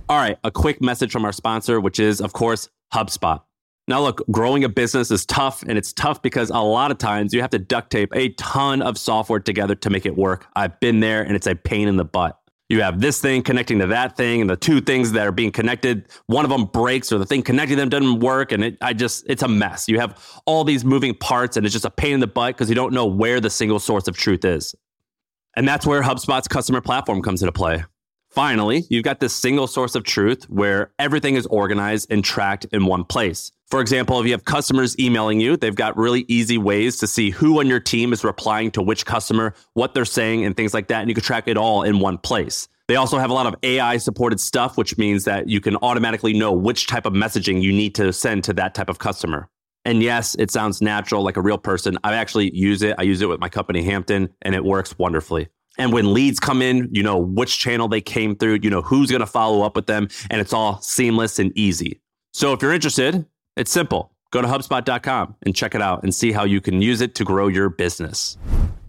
All right, a quick message from our sponsor, which is, of course, HubSpot. Now, look, growing a business is tough, and it's tough because a lot of times you have to duct tape a ton of software together to make it work. I've been there, and it's a pain in the butt. You have this thing connecting to that thing, and the two things that are being connected, one of them breaks, or the thing connecting them doesn't work, and it's a mess. You have all these moving parts, and it's just a pain in the butt because you don't know where the single source of truth is. And that's where HubSpot's customer platform comes into play. Finally, you've got this single source of truth where everything is organized and tracked in one place. For example, if you have customers emailing you, they've got really easy ways to see who on your team is replying to which customer, what they're saying, and things like that. And you can track it all in one place. They also have a lot of AI supported stuff, which means that you can automatically know which type of messaging you need to send to that type of customer. And yes, it sounds natural, like a real person. I actually use it. I use it with my company, Hampton, and it works wonderfully. And when leads come in, you know which channel they came through, you know who's going to follow up with them, and it's all seamless and easy. So if you're interested, it's simple. Go to HubSpot.com and check it out and see how you can use it to grow your business.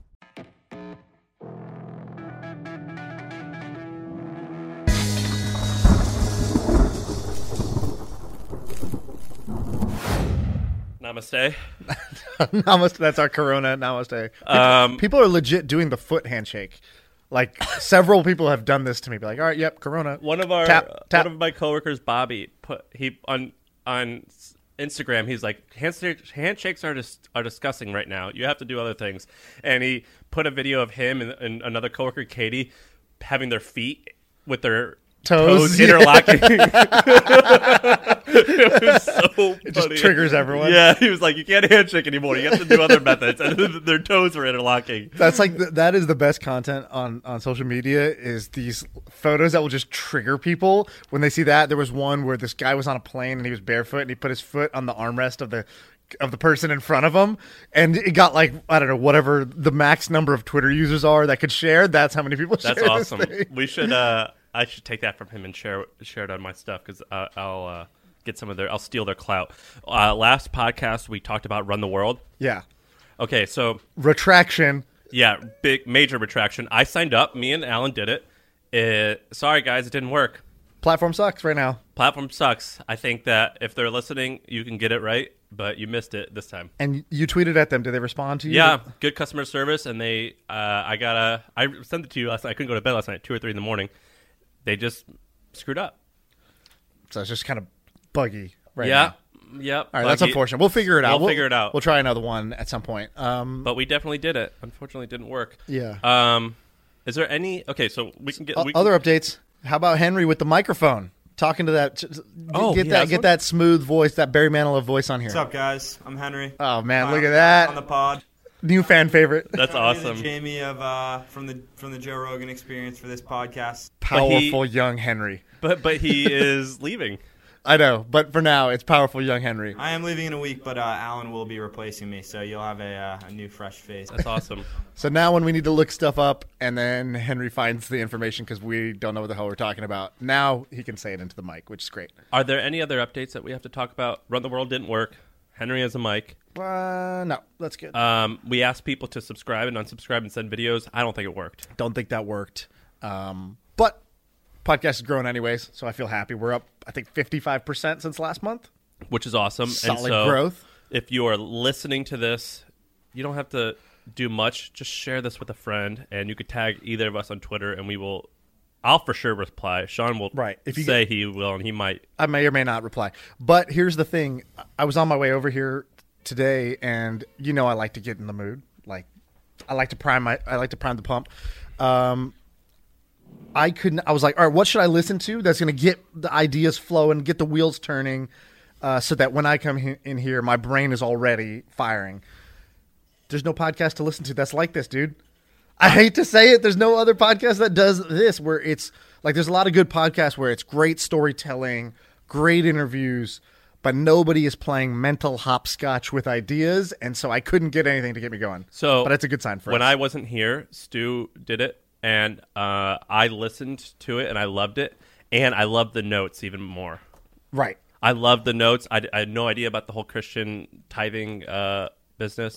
Namaste. Namaste. That's our Corona. Namaste. People are legit doing the foot handshake. Like several people have done this to me. Be like, all right, yep, Corona. One of my coworkers, Bobby, on Instagram. He's like, handshakes are disgusting right now. You have to do other things. And he put a video of him and another coworker, Katie, having their feet with their toes interlocking. It was so funny. It just triggers everyone. Yeah, he was like, you can't handshake anymore. You have to do other methods. And their toes were interlocking. That's like that is the best content on social media, is these photos that will just trigger people when they see that. There was one where this guy was on a plane and he was barefoot and he put his foot on the armrest of the person in front of him, and it got like, I don't know, whatever the max number of Twitter users are that could share. That's how many people share. That's awesome. We should I should take that from him and share it on my stuff, because I'll get some of I'll steal their clout. Last podcast we talked about Run the World. Yeah. Okay, so retraction. Yeah, big major retraction. I signed up. Me and Alan did it. Sorry guys, it didn't work. Platform sucks right now. Platform sucks. I think that if they're listening, you can get it right, but you missed it this time. And you tweeted at them. Did they respond to you? Yeah, good customer service, and they I sent it to you last night. I couldn't go to bed last night, 2 or 3 in the morning. They just screwed up. So it's just kind of buggy right now. Yeah. All right, that's unfortunate. We'll figure it out. We'll figure it out. We'll try another one at some point. But we definitely did it. Unfortunately, it didn't work. Yeah. Is there any... Okay, so we can get... Other updates. How about Henry with the microphone? Talking to that... Get that smooth voice, that Barry Manilow voice on here. What's up, guys? I'm Henry. Oh, man, look at that. On the pod. New fan favorite. That's awesome. Jamie of from the Joe Rogan Experience for this podcast. Powerful young Henry. But he is leaving. I know, but for now, it's powerful young Henry. I am leaving in a week, but Alan will be replacing me, so you'll have a new, fresh face. That's awesome. So now when we need to look stuff up, and then Henry finds the information because we don't know what the hell we're talking about, now he can say it into the mic, which is great. Are there any other updates that we have to talk about? Run the World didn't work. Henry has a mic. No, that's good. We asked people to subscribe and unsubscribe and send videos. I don't think it worked. Don't think that worked. But podcast is growing anyways, so I feel happy. We're up, I think, 55% since last month. Which is awesome. Solid growth. If you are listening to this, you don't have to do much. Just share this with a friend, and you could tag either of us on Twitter, and I'll for sure reply. Sean will he will, and he might. I may or may not reply. But here's the thing. I was on my way over here today, and I like to get in the mood. Like, I like to prime the pump. I was like, all right, what should I listen to that's going to get the ideas flowing, get the wheels turning, so that when I come in here, my brain is already firing. There's no podcast to listen to that's like this, dude. I hate to say it. There's no other podcast that does this, where it's like, there's a lot of good podcasts where it's great storytelling, great interviews, but nobody is playing mental hopscotch with ideas, and so I couldn't get anything to get me going. But it's a good sign for us. When I wasn't here, Stu did it, and I listened to it, and I loved it, and I loved the notes even more. Right. I loved the notes. I had no idea about the whole Christian tithing business.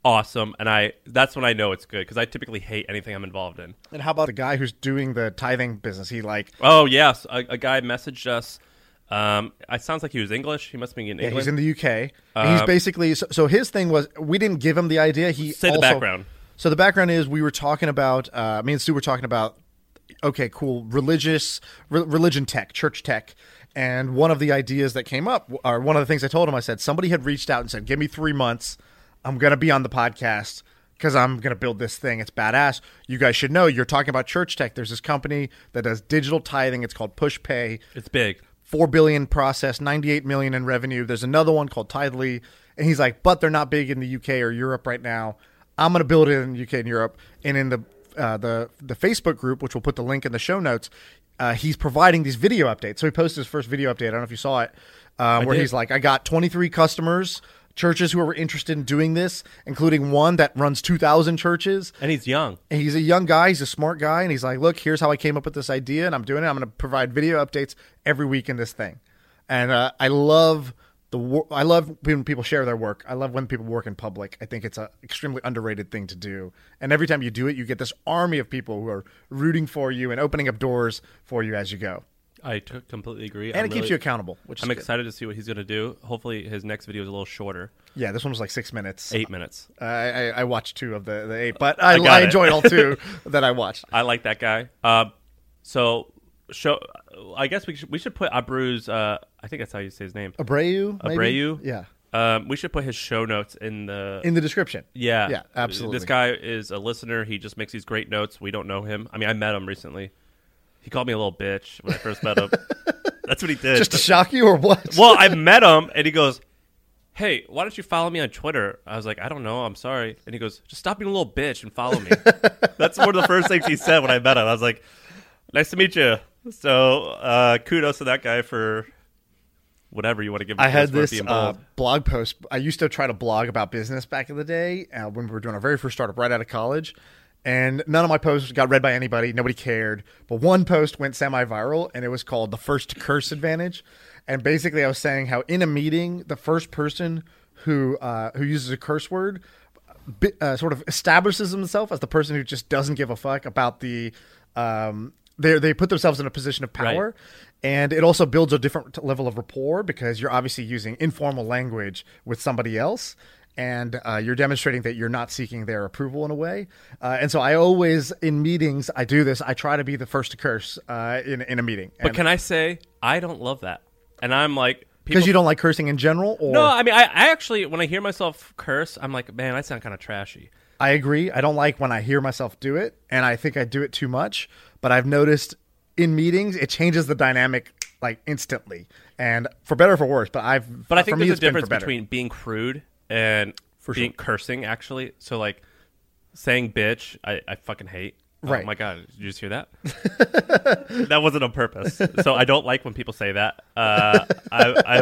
awesome, and that's when I know it's good because I typically hate anything I'm involved in. And how about the guy who's doing the tithing business? He like, Oh yes, a guy messaged us. It sounds like he was English. He must be in England. he's in the UK. And he's basically so his thing was we didn't give him the idea. He Say the also, background. So the background is we were talking about me and Stu were talking about okay, cool, religion tech, church tech. And one of the ideas that came up, or one of the things I told him, I said, somebody had reached out and said, give me 3 months. I'm going to be on the podcast because I'm going to build this thing. It's badass. You guys should know. You're talking about church tech. There's this company that does digital tithing. It's called PushPay. It's big. 4 billion processed, 98 million in revenue. There's another one called Tidely. And he's like, but they're not big in the UK or Europe right now. I'm going to build it in the UK and Europe. And in the Facebook group, which we'll put the link in the show notes, he's providing these video updates. So he posted his first video update. I don't know if you saw it, where he's like, I got 23 customers, churches who are interested in doing this, including one that runs 2,000 churches. And he's young. And he's a young guy. He's a smart guy. And he's like, look, here's how I came up with this idea, and I'm doing it. I'm going to provide video updates every week in this thing. And I love I love when people share their work. I love when people work in public. I think it's an extremely underrated thing to do. And every time you do it, you get this army of people who are rooting for you and opening up doors for you as you go. I completely agree. And it keeps you accountable, which is I'm good. excited to see what he's going to do. Hopefully his next video is a little shorter. Yeah, this one was like 6 minutes. 8 minutes. I watched 2 of the 8, but I enjoyed all 2 that I watched. I like that guy. I guess we should put Abreu's. I think that's how you say his name. Abreu. Maybe? Abreu. Yeah. We should put his show notes in the description. Yeah. Yeah, absolutely. This guy is a listener. He just makes these great notes. We don't know him. I mean, I met him recently. He called me a little bitch when I first met him. That's what he did. Just to shock you or what? Well, I met him and he goes, hey, why don't you follow me on Twitter? I was like, I don't know. I'm sorry. And he goes, just stop being a little bitch and follow me. That's one of the first things he said when I met him. I was like, nice to meet you. So kudos to that guy for whatever you want to give him. I had this blog post. I used to try to blog about business back in the day when we were doing our very first startup right out of college. And none of my posts got read by anybody. Nobody cared. But one post went semi-viral, and it was called The First to Curse Advantage. And basically I was saying how in a meeting, the first person who uses a curse word sort of establishes himself as the person who just doesn't give a fuck about the they put themselves in a position of power. Right. And it also builds a different level of rapport because you're obviously using informal language with somebody else. And you're demonstrating that you're not seeking their approval in a way. And so I always, in meetings, I do this. I try to be the first to curse in a meeting. But can I say, I don't love that. And I'm like... Because you don't like cursing in general? Or? No, I mean, I actually, when I hear myself curse, I'm like, man, I sound kind of trashy. I agree. I don't like when I hear myself do it. And I think I do it too much. But I've noticed in meetings, it changes the dynamic like instantly. And for better or for worse. But I think there's a difference between being crude and cursing, actually. So, like, saying bitch, I fucking hate. Right. Oh, my God. Did you just hear that? That wasn't on purpose. So, I don't like when people say that. I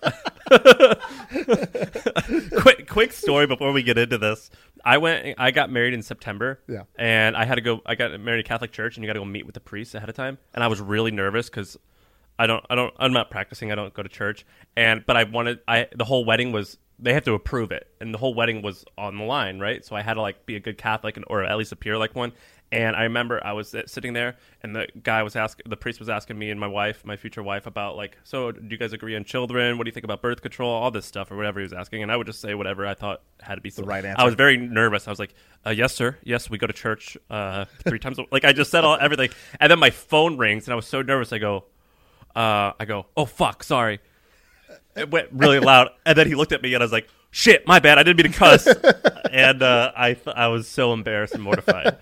don't... quick story before we get into this. I got married in September. Yeah. And I got married at a Catholic church, and you got to go meet with the priest ahead of time. And I was really nervous because I'm not practicing. I don't go to church. But the whole wedding was... They have to approve it, and the whole wedding was on the line, right? So I had to like be a good Catholic, or at least appear like one. And I remember I was sitting there, and the priest was asking me and my future wife, about like, so do you guys agree on children? What do you think about birth control? All this stuff, or whatever he was asking, and I would just say whatever I thought had to be the right answer. I was very nervous. I was like, yes, sir. Yes, we go to church 3 times. Like I just said everything, and then my phone rings, and I was so nervous. I go, oh fuck, sorry. It went really loud, and then he looked at me, and I was like, "Shit, my bad. I didn't mean to cuss." And I was so embarrassed and mortified.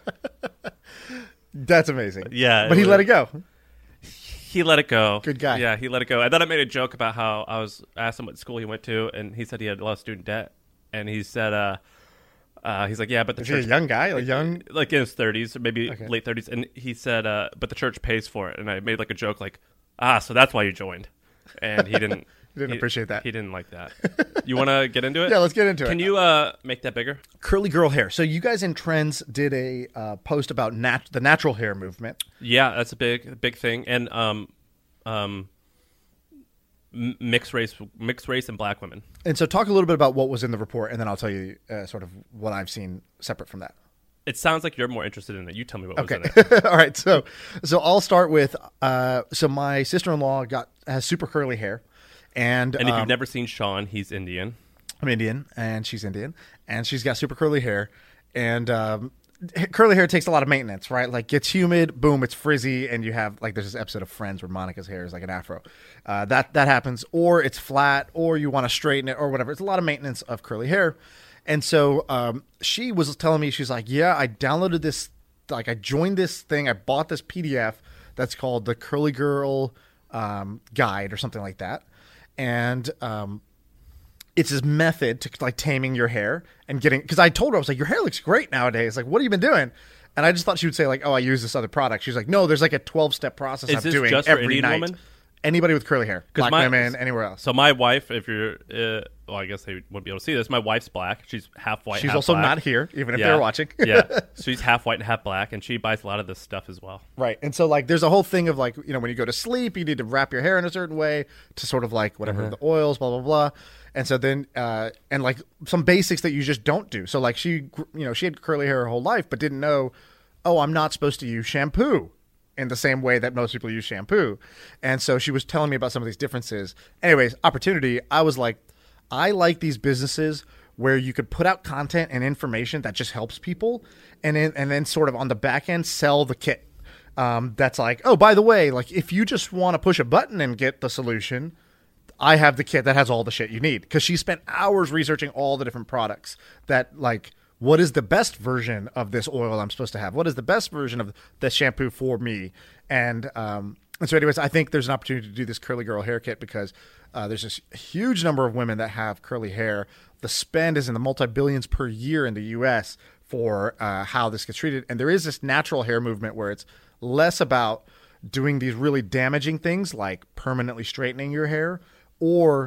That's amazing. Yeah, but he let it go. He let it go. Good guy. Yeah, he let it go. And then I made a joke about how asked him what school he went to, and he said he had a lot of student debt, and he said, he's like, yeah, but the Is church, he a young guy, like in his 30s, or maybe late 30s, and he said, but the church pays for it, and I made like a joke, like, so that's why you joined. And he didn't. He appreciate that. He didn't like that. You want to get into it? Yeah, let's get into it. Can you make that bigger? Curly girl hair. So you guys in Trends did a post about the natural hair movement. Yeah, that's a big thing. And mixed race and black women. And so talk a little bit about what was in the report, and then I'll tell you sort of what I've seen separate from that. It sounds like you're more interested in it. You tell me what was Okay. in it. All right. So I'll start with so my sister-in-law has super curly hair, and And if you've never seen Sean, he's Indian. I'm Indian, and she's Indian, and she's got super curly hair, and curly hair takes a lot of maintenance, right? Like gets humid, boom, it's frizzy, and you have like there's this episode of Friends where Monica's hair is like an afro. That happens, or it's flat, or you want to straighten it, or whatever. It's a lot of maintenance of curly hair. And so she was telling me, she's like, yeah, I downloaded this, like I joined this thing, I bought this PDF that's called the Curly Girl Guide or something like that. And it's this method to like taming your hair and getting, because I told her, I was like, your hair looks great nowadays. Like, what have you been doing? And I just thought she would say like, oh, I use this other product. She's like, no, there's like a 12-step process Is I'm this doing just for every Indian night. women? Anybody with curly hair, black my- women, anywhere else. So my wife, if you're, well, I guess they wouldn't be able to see this. My wife's black. She's half white. She's half also black. not here, even if Yeah. they're watching. Yeah, she's half white and half black, and she buys a lot of this stuff as well. Right. And so like there's a whole thing of like, when you go to sleep, you need to wrap your hair in a certain way to sort of like whatever the oils, blah, blah, blah. And so then, and like some basics that you just don't do. So like she had curly hair her whole life, but didn't know, oh, I'm not supposed to use shampoo in the same way that most people use shampoo. And so she was telling me about some of these differences. Anyways, opportunity. I was like, I like these businesses where you could put out content and information that just helps people, and then sort of on the back end sell the kit. That's like, oh, by the way, like if you just want to push a button and get the solution, I have the kit that has all the shit you need. Because she spent hours researching all the different products that like, what is the best version of this oil I'm supposed to have? What is the best version of the shampoo for me? And so anyways, I think there's an opportunity to do this curly girl hair kit because there's this huge number of women that have curly hair. The spend is in the multi-billions per year in the U.S. for how this gets treated. And there is this natural hair movement where it's less about doing these really damaging things like permanently straightening your hair or,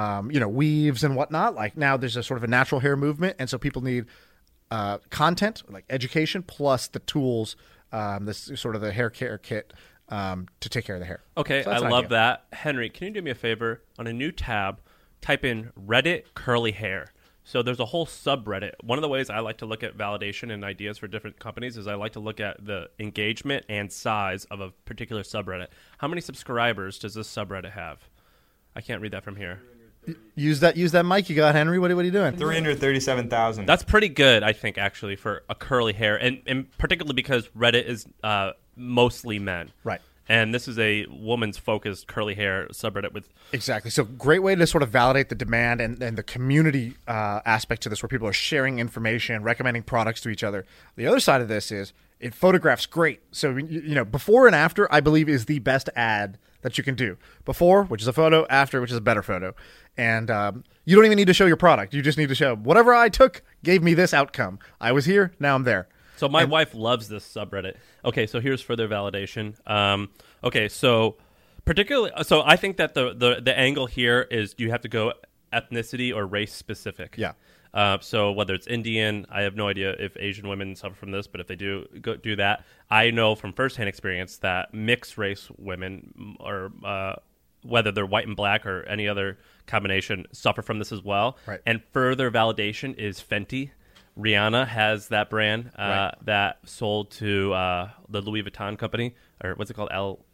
weaves and whatnot. Like now there's a sort of a natural hair movement. And so people need content, like education, plus the tools, this sort of the hair care kit to take care of the hair. Okay, So I that's an love idea. that. Henry, can you do me a favor? On a new tab, type in Reddit curly hair. So there's a whole subreddit. One of the ways I like to look at validation and ideas for different companies is I like to look at the engagement and size of a particular subreddit. How many subscribers does this subreddit have? I can't read that from here. Use that mic you got, Henry. What are you doing? 337,000. That's pretty good, I think, actually, for a curly hair, and particularly because Reddit is mostly men. Right. And this is a woman's focused curly hair subreddit with Exactly. So great way to sort of validate the demand and the community aspect to this where people are sharing information, recommending products to each other. The other side of this is it photographs great. So, before and after, I believe, is the best ad that you can do. Before, which is a photo, after, which is a better photo. And you don't even need to show your product. You just need to show whatever I took gave me this outcome. I was here, now I'm there. So my wife loves this subreddit. Okay, so here's further validation. So I think that the angle here is you have to go ethnicity or race specific. Yeah. So whether it's Indian, I have no idea if Asian women suffer from this, but if they do do that, I know from firsthand experience that mixed race women or whether they're white and black or any other combination suffer from this as well. Right. And further validation is Fenty. Rihanna has that brand that sold to the Louis Vuitton company, or what's it called?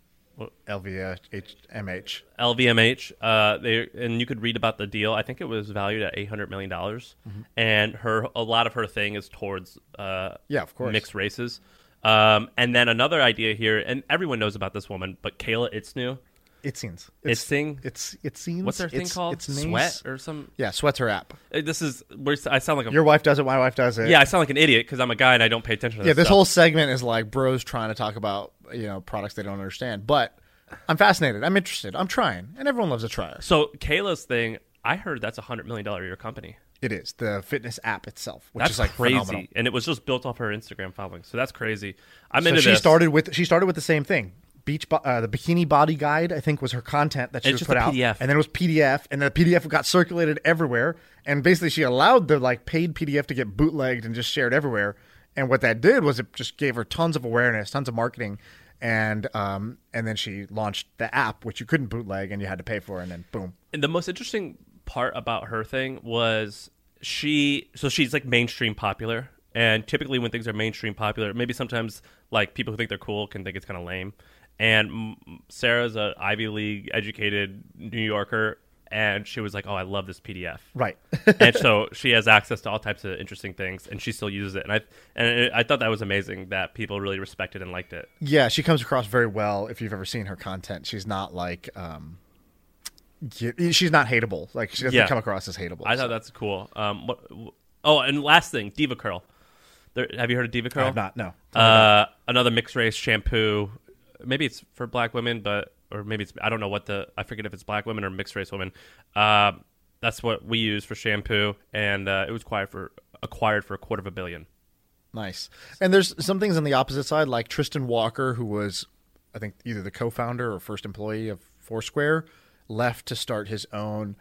LVMH. LVMH. And you could read about the deal. I think it was valued at $800 million. And a lot of her thing is towards of course. mixed races. And then another idea here, and everyone knows about this woman, but Kayla Itsinu. Itsines. Itsing? What's her thing called? Sweat or some? Yeah, Sweat's her app. This is where I sound like a Your wife does it, my wife does it. yeah. I sound like an idiot because I'm a guy and I don't pay attention to Yeah, this stuff. whole segment is like bros trying to talk about, products they don't understand. But I'm fascinated. I'm interested. I'm trying. And everyone loves a tryer. So Kayla's thing, I heard that's $100 million a year company. It is. The fitness app itself, which That's is like crazy, phenomenal. and it was just built off her Instagram following. So that's crazy. I'm So into she this. started with the same thing. The Bikini Body Guide, I think, was her content that she It's was just put a out. PDF. And then it was PDF, and the PDF got circulated everywhere. And basically she allowed the paid PDF to get bootlegged and just shared everywhere. And what that did was it just gave her tons of awareness, tons of marketing. and then she launched the app, which you couldn't bootleg and you had to pay for, and then boom. And the most interesting part about her thing was she's like mainstream popular, and typically when things are mainstream popular, maybe sometimes like people who think they're cool can think it's kind of lame. And Sarah's a Ivy League educated New Yorker, and she was like, "Oh, I love this PDF." Right. And so she has access to all types of interesting things, and she still uses it. And I thought that was amazing that people really respected and liked it. Yeah, she comes across very well. If you've ever seen her content, she's not like she's not hateable. Like she doesn't come across as hateable. I thought that's cool. And last thing, Diva Curl. Have you heard of Diva Curl? I have not. No. Another mixed race shampoo. Maybe it's for black women, or maybe it's, I don't know I forget if it's black women or mixed race women. That's what we use for shampoo, and it was acquired for $250 million. Nice. And there's some things on the opposite side, like Tristan Walker, who was, I think, either the co-founder or first employee of Foursquare, left to start his own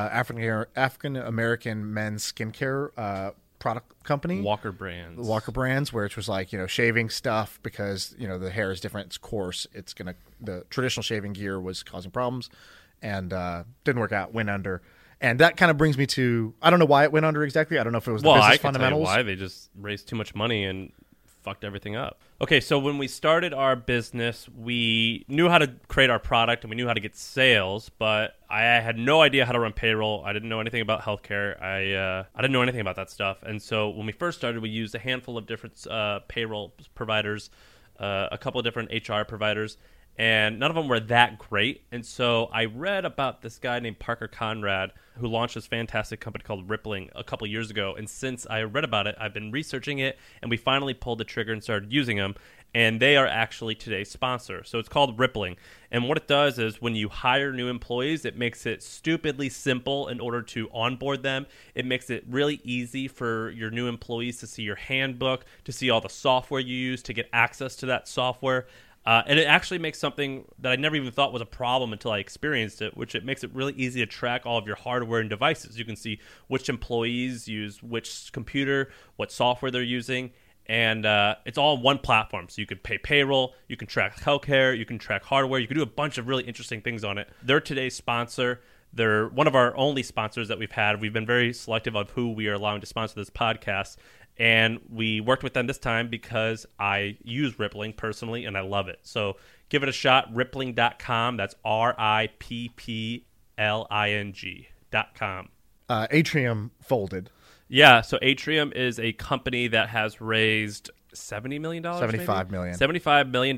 African-American men's skincare product company. Walker Brands, where it was like, shaving stuff because, the hair is different, it's coarse, the traditional shaving gear was causing problems, and didn't work out, went under. And that kind of brings me to, I don't know why it went under exactly. I don't know if it was the business fundamentals. Tell you why. They just raised too much money and fucked everything up. Okay, so when we started our business, we knew how to create our product and we knew how to get sales, but I had no idea how to run payroll. I didn't know anything about healthcare. I didn't know anything about that stuff. And so when we first started, we used a handful of different payroll providers, a couple of different HR providers, and none of them were that great. And so I read about this guy named Parker Conrad who launched this fantastic company called Rippling a couple years ago. And since I read about it, I've been researching it, and we finally pulled the trigger and started using them. And they are actually today's sponsor. So it's called Rippling. And what it does is when you hire new employees, it makes it stupidly simple in order to onboard them. It makes it really easy for your new employees to see your handbook, to see all the software you use, to get access to that software. And it actually makes something that I never even thought was a problem until I experienced it, which it makes it really easy to track all of your hardware and devices. You can see which employees use which computer, what software they're using, and it's all on one platform. So you can pay payroll, you can track healthcare, you can track hardware, you can do a bunch of really interesting things on it. They're today's sponsor. They're one of our only sponsors that we've had. We've been very selective of who we are allowing to sponsor this podcast. And we worked with them this time because I use Rippling personally, and I love it. So give it a shot, rippling.com. That's RIPPLING.com. Atrium folded. Yeah, so Atrium is a company that has raised $70 million? $75 million. $75 million.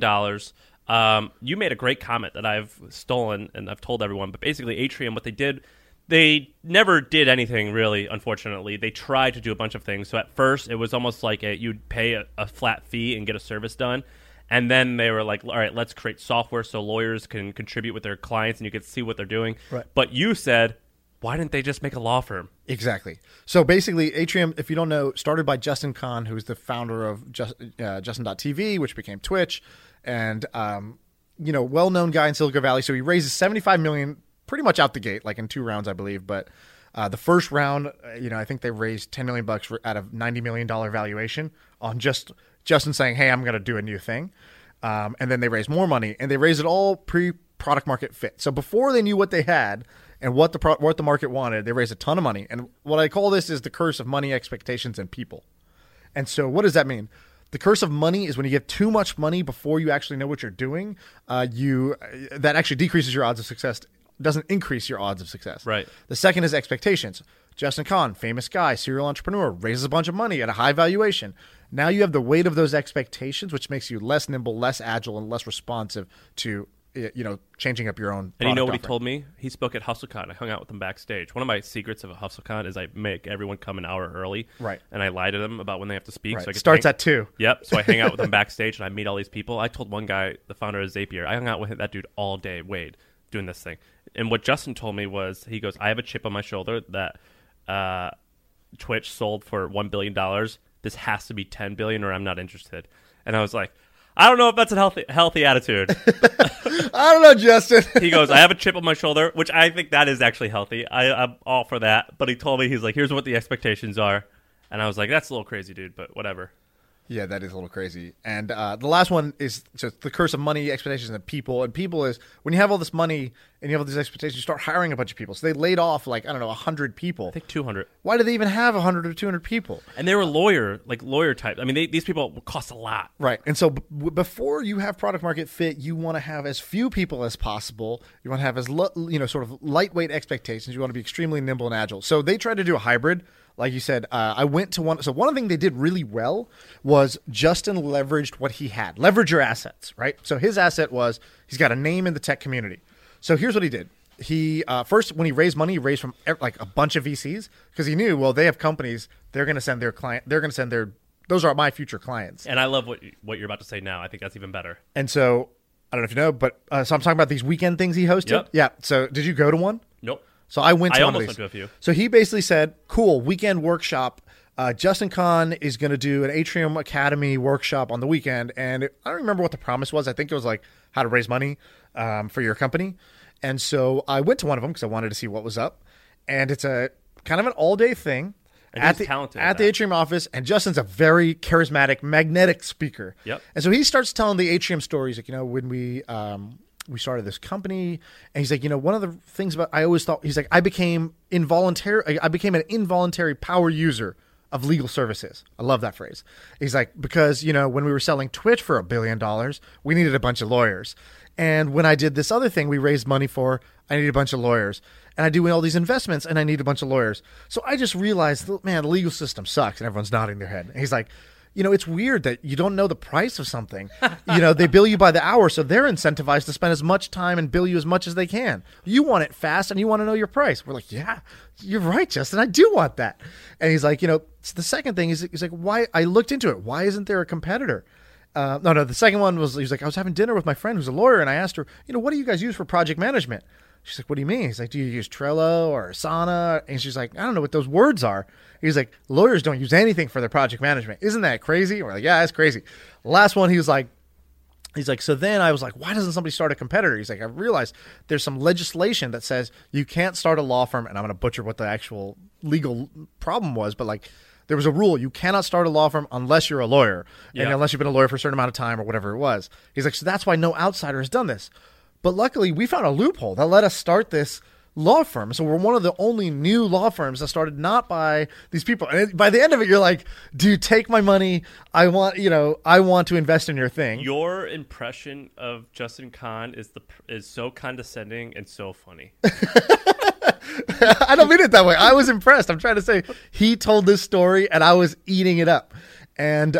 You made a great comment that I've stolen and I've told everyone. But basically, Atrium, what they did, they never did anything really, unfortunately. They tried to do a bunch of things. So at first, it was almost like you'd pay a flat fee and get a service done. And then they were like, all right, let's create software so lawyers can contribute with their clients and you can see what they're doing. Right. But you said, why didn't they just make a law firm? Exactly. So basically, Atrium, if you don't know, started by Justin Kahn, who's the founder of Justin.tv, which became Twitch, and well-known guy in Silicon Valley. So he raises $75 million pretty much out the gate, like in 2 rounds, I believe. But the first round, I think they raised $10 million out of $90 million valuation on just Justin saying, hey, I'm going to do a new thing. And then they raised more money, and they raised it all pre-product market fit. So before they knew what they had and what the market wanted, they raised a ton of money. And what I call this is the curse of money, expectations, and people. And so what does that mean? The curse of money is when you give too much money before you actually know what you're doing, that actually decreases your odds of success, doesn't increase your odds of success. Right. The second is expectations. Justin Kahn, famous guy, serial entrepreneur, raises a bunch of money at a high valuation. Now you have the weight of those expectations, which makes you less nimble, less agile, and less responsive to changing up your own. And you know what offering. he told me? He spoke at HustleCon. I hung out with him backstage. One of my secrets of a HustleCon is I make everyone come an hour early. Right. And I lie to them about when they have to speak. Right. So I get Starts at 2. Yep. So I hang out with them backstage and I meet all these people. I told one guy, the founder of Zapier, I hung out with that dude all day, Wade, doing this thing. And what Justin told me was, he goes, I have a chip on my shoulder that Twitch sold for $1 billion. This has to be $10 billion or I'm not interested. And I was like, I don't know if that's a healthy attitude. I don't know, Justin. He goes, I have a chip on my shoulder, which I think that is actually healthy. I'm all for that. But he told me, he's like, here's what the expectations are. And I was like, that's a little crazy, dude, but whatever. Yeah, that is a little crazy. And the last one is just the curse of money, expectations, and people. And people is when you have all this money and you have all these expectations, you start hiring a bunch of people. So they laid off 100 people. I think 200. Why do they even have 100 or 200 people? And they were lawyer type. I mean, these people cost a lot. Right. And so before you have product market fit, you want to have as few people as possible. You want to have as sort of lightweight expectations. You want to be extremely nimble and agile. So they tried to do a hybrid. Like you said, I went to one. So one thing they did really well was Justin leveraged what he had. Leverage your assets, right? So his asset was he's got a name in the tech community. So here's what he did. He first, when he raised money, he raised from like a bunch of VCs because he knew, well, they have companies. They're going to send their client. They're going to send those are my future clients. And I love what you're about to say now. I think that's even better. And so I don't know if you know, but so I'm talking about these weekend things he hosted. Yep. Yeah. So did you go to one? Nope. So I went to I one of almost these. went to a few. So he basically said, cool, weekend workshop. Justin Kahn is going to do an Atrium Academy workshop on the weekend. And I don't remember what the promise was. I think it was like how to raise money for your company. And so I went to one of them because I wanted to see what was up. And it's a kind of an all-day thing. And he's talented at the Atrium office, and Justin's a very charismatic, magnetic speaker. Yep. And so he starts telling the Atrium stories, like, when we started this company, and he's like, one of the things about I always thought, he's like, I became an involuntary power user of legal services. I love that phrase. He's like, because when we were selling Twitch for $1 billion, we needed a bunch of lawyers. And when I did this other thing we raised money for, I needed a bunch of lawyers. And I do all these investments, and I need a bunch of lawyers. So I just realized, man, the legal system sucks. And everyone's nodding their head. And he's like, it's weird that you don't know the price of something. They bill you by the hour, so they're incentivized to spend as much time and bill you as much as they can. You want it fast, and you want to know your price. We're like, yeah, you're right, Justin. I do want that. And he's like, the second thing is, he's like, why? I looked into it. Why isn't there a competitor? No. The second one was, he's like, I was having dinner with my friend who's a lawyer, and I asked her, what do you guys use for project management? She's like, what do you mean? He's like, do you use Trello or Asana? And she's like, I don't know what those words are. He's like, lawyers don't use anything for their project management. Isn't that crazy? And we're like, yeah, that's crazy. Last one, he's like, so then I was like, why doesn't somebody start a competitor? He's like, I realized there's some legislation that says you can't start a law firm. And I'm going to butcher what the actual legal problem was, but there was a rule. You cannot start a law firm unless you're a lawyer and unless you've been a lawyer for a certain amount of time or whatever it was. He's like, so that's why no outsider has done this. But luckily, we found a loophole that let us start this law firm. So we're one of the only new law firms that started not by these people. And by the end of it, you're like, dude, take my money. I want to invest in your thing. Your impression of Justin Kahn is so condescending and so funny. I don't mean it that way. I was impressed. I'm trying to say he told this story and I was eating it up. And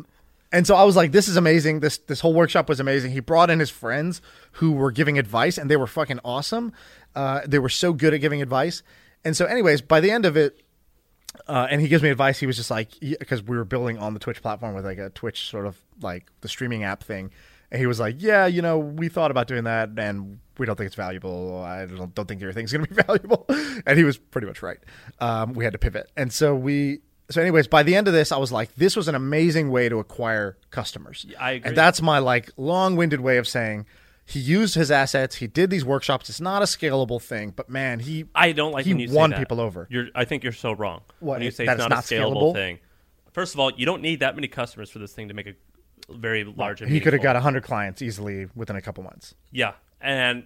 so I was like, this is amazing. This whole workshop was amazing. He brought in his friends who were giving advice, and they were fucking awesome. They were so good at giving advice. And so anyways, by the end of it, and he gives me advice, he was just like, because we were building on the Twitch platform with like a Twitch sort of like the streaming app thing. And he was like, yeah, we thought about doing that, and we don't think it's valuable. I don't think your thing's going to be valuable. And he was pretty much right. We had to pivot. And so anyways, by the end of this, I was like, this was an amazing way to acquire customers. I agree. And that's my long-winded way of saying he used his assets. He did these workshops. It's not a scalable thing, but man, I don't like when you won say that. people over. I think you're so wrong. What, when you say that it's it's not a not scalable scalable? thing. First of all, you don't need that many customers for this thing to make a very large and He could have meaningful. got 100 clients easily within a couple months. Yeah, and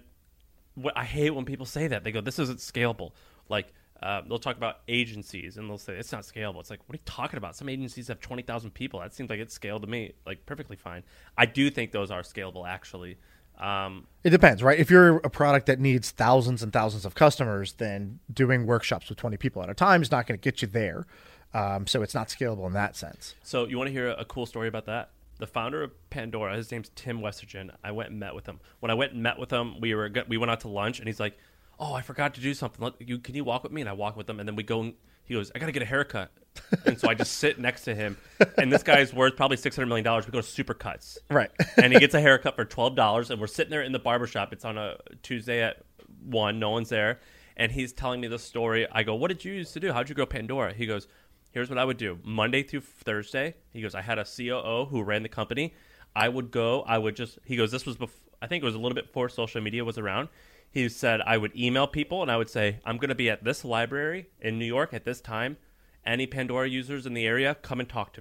I hate when people say that. They go, this isn't scalable. Like, they'll talk about agencies, and they'll say, it's not scalable. It's like, what are you talking about? Some agencies have 20,000 people. That seems like it's scaled to me, like, perfectly fine. I do think those are scalable, actually. It depends, right? If you're a product that needs thousands and thousands of customers, then doing workshops with 20 people at a time is not going to get you there. So it's not scalable in that sense. So you want to hear a cool story about that? The founder of Pandora, his name's Tim Westergen. I went and met with him. When I went and met with him, we went out to lunch, and he's like, oh, I forgot to do something. Can you walk with me? And I walk with him, and then we go, and he goes, I got to get a haircut. And so I just sit next to him, and this guy's worth probably $600 million. We go to Supercuts. Right. And he gets a haircut for $12, and we're sitting there in the barbershop. It's on a Tuesday at 1. No one's there. And he's telling me this story. I go, what did you used to do? How'd you grow Pandora? He goes, here's what I would do. Monday through Thursday, he goes, I had a COO who ran the company. He goes, this was I think it was a little bit before social media was around. He said, I would email people, and I would say, I'm going to be at this library in New York at this time. Any Pandora users in the area, come and talk to me.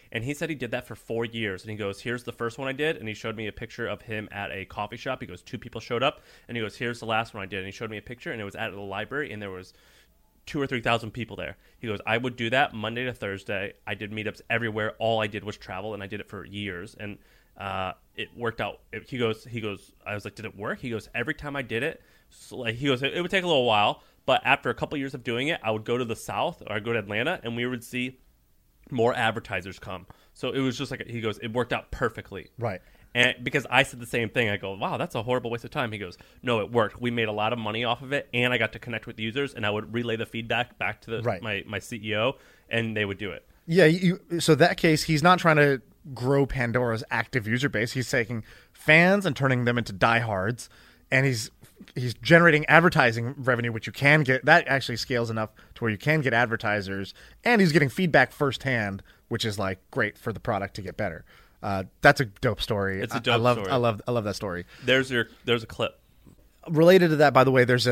And he said he did that for 4 years. And he goes, here's the first one I did. And he showed me a picture of him at a coffee shop. He goes, 2 people showed up. And he goes, here's the last one I did. And he showed me a picture, and it was at the library, and there was 2,000 or 3,000 people there. He goes, I would do that Monday to Thursday. I did meetups everywhere. All I did was travel, and I did it for years. And it worked out. He goes, I was like, did it work? He goes, every time I did it, so like, he goes, it would take a little while, but after a couple years of doing it, I would go to the South, or I'd go to Atlanta, and we would see more advertisers come. So it was just like, he goes, it worked out perfectly. Right. And because I said the same thing, I go, wow, that's a horrible waste of time. He goes, no, it worked. We made a lot of money off of it, and I got to connect with users, and I would relay the feedback back to my CEO, and they would do it. Yeah, so that case, he's not trying to grow Pandora's active user base. He's taking fans and turning them into diehards, and he's generating advertising revenue, which you can get. That actually scales enough to where you can get advertisers, and he's getting feedback firsthand, which is like great for the product to get better. That's a dope story. It's a dope story. I love that story. There's a clip related to that. By the way, there's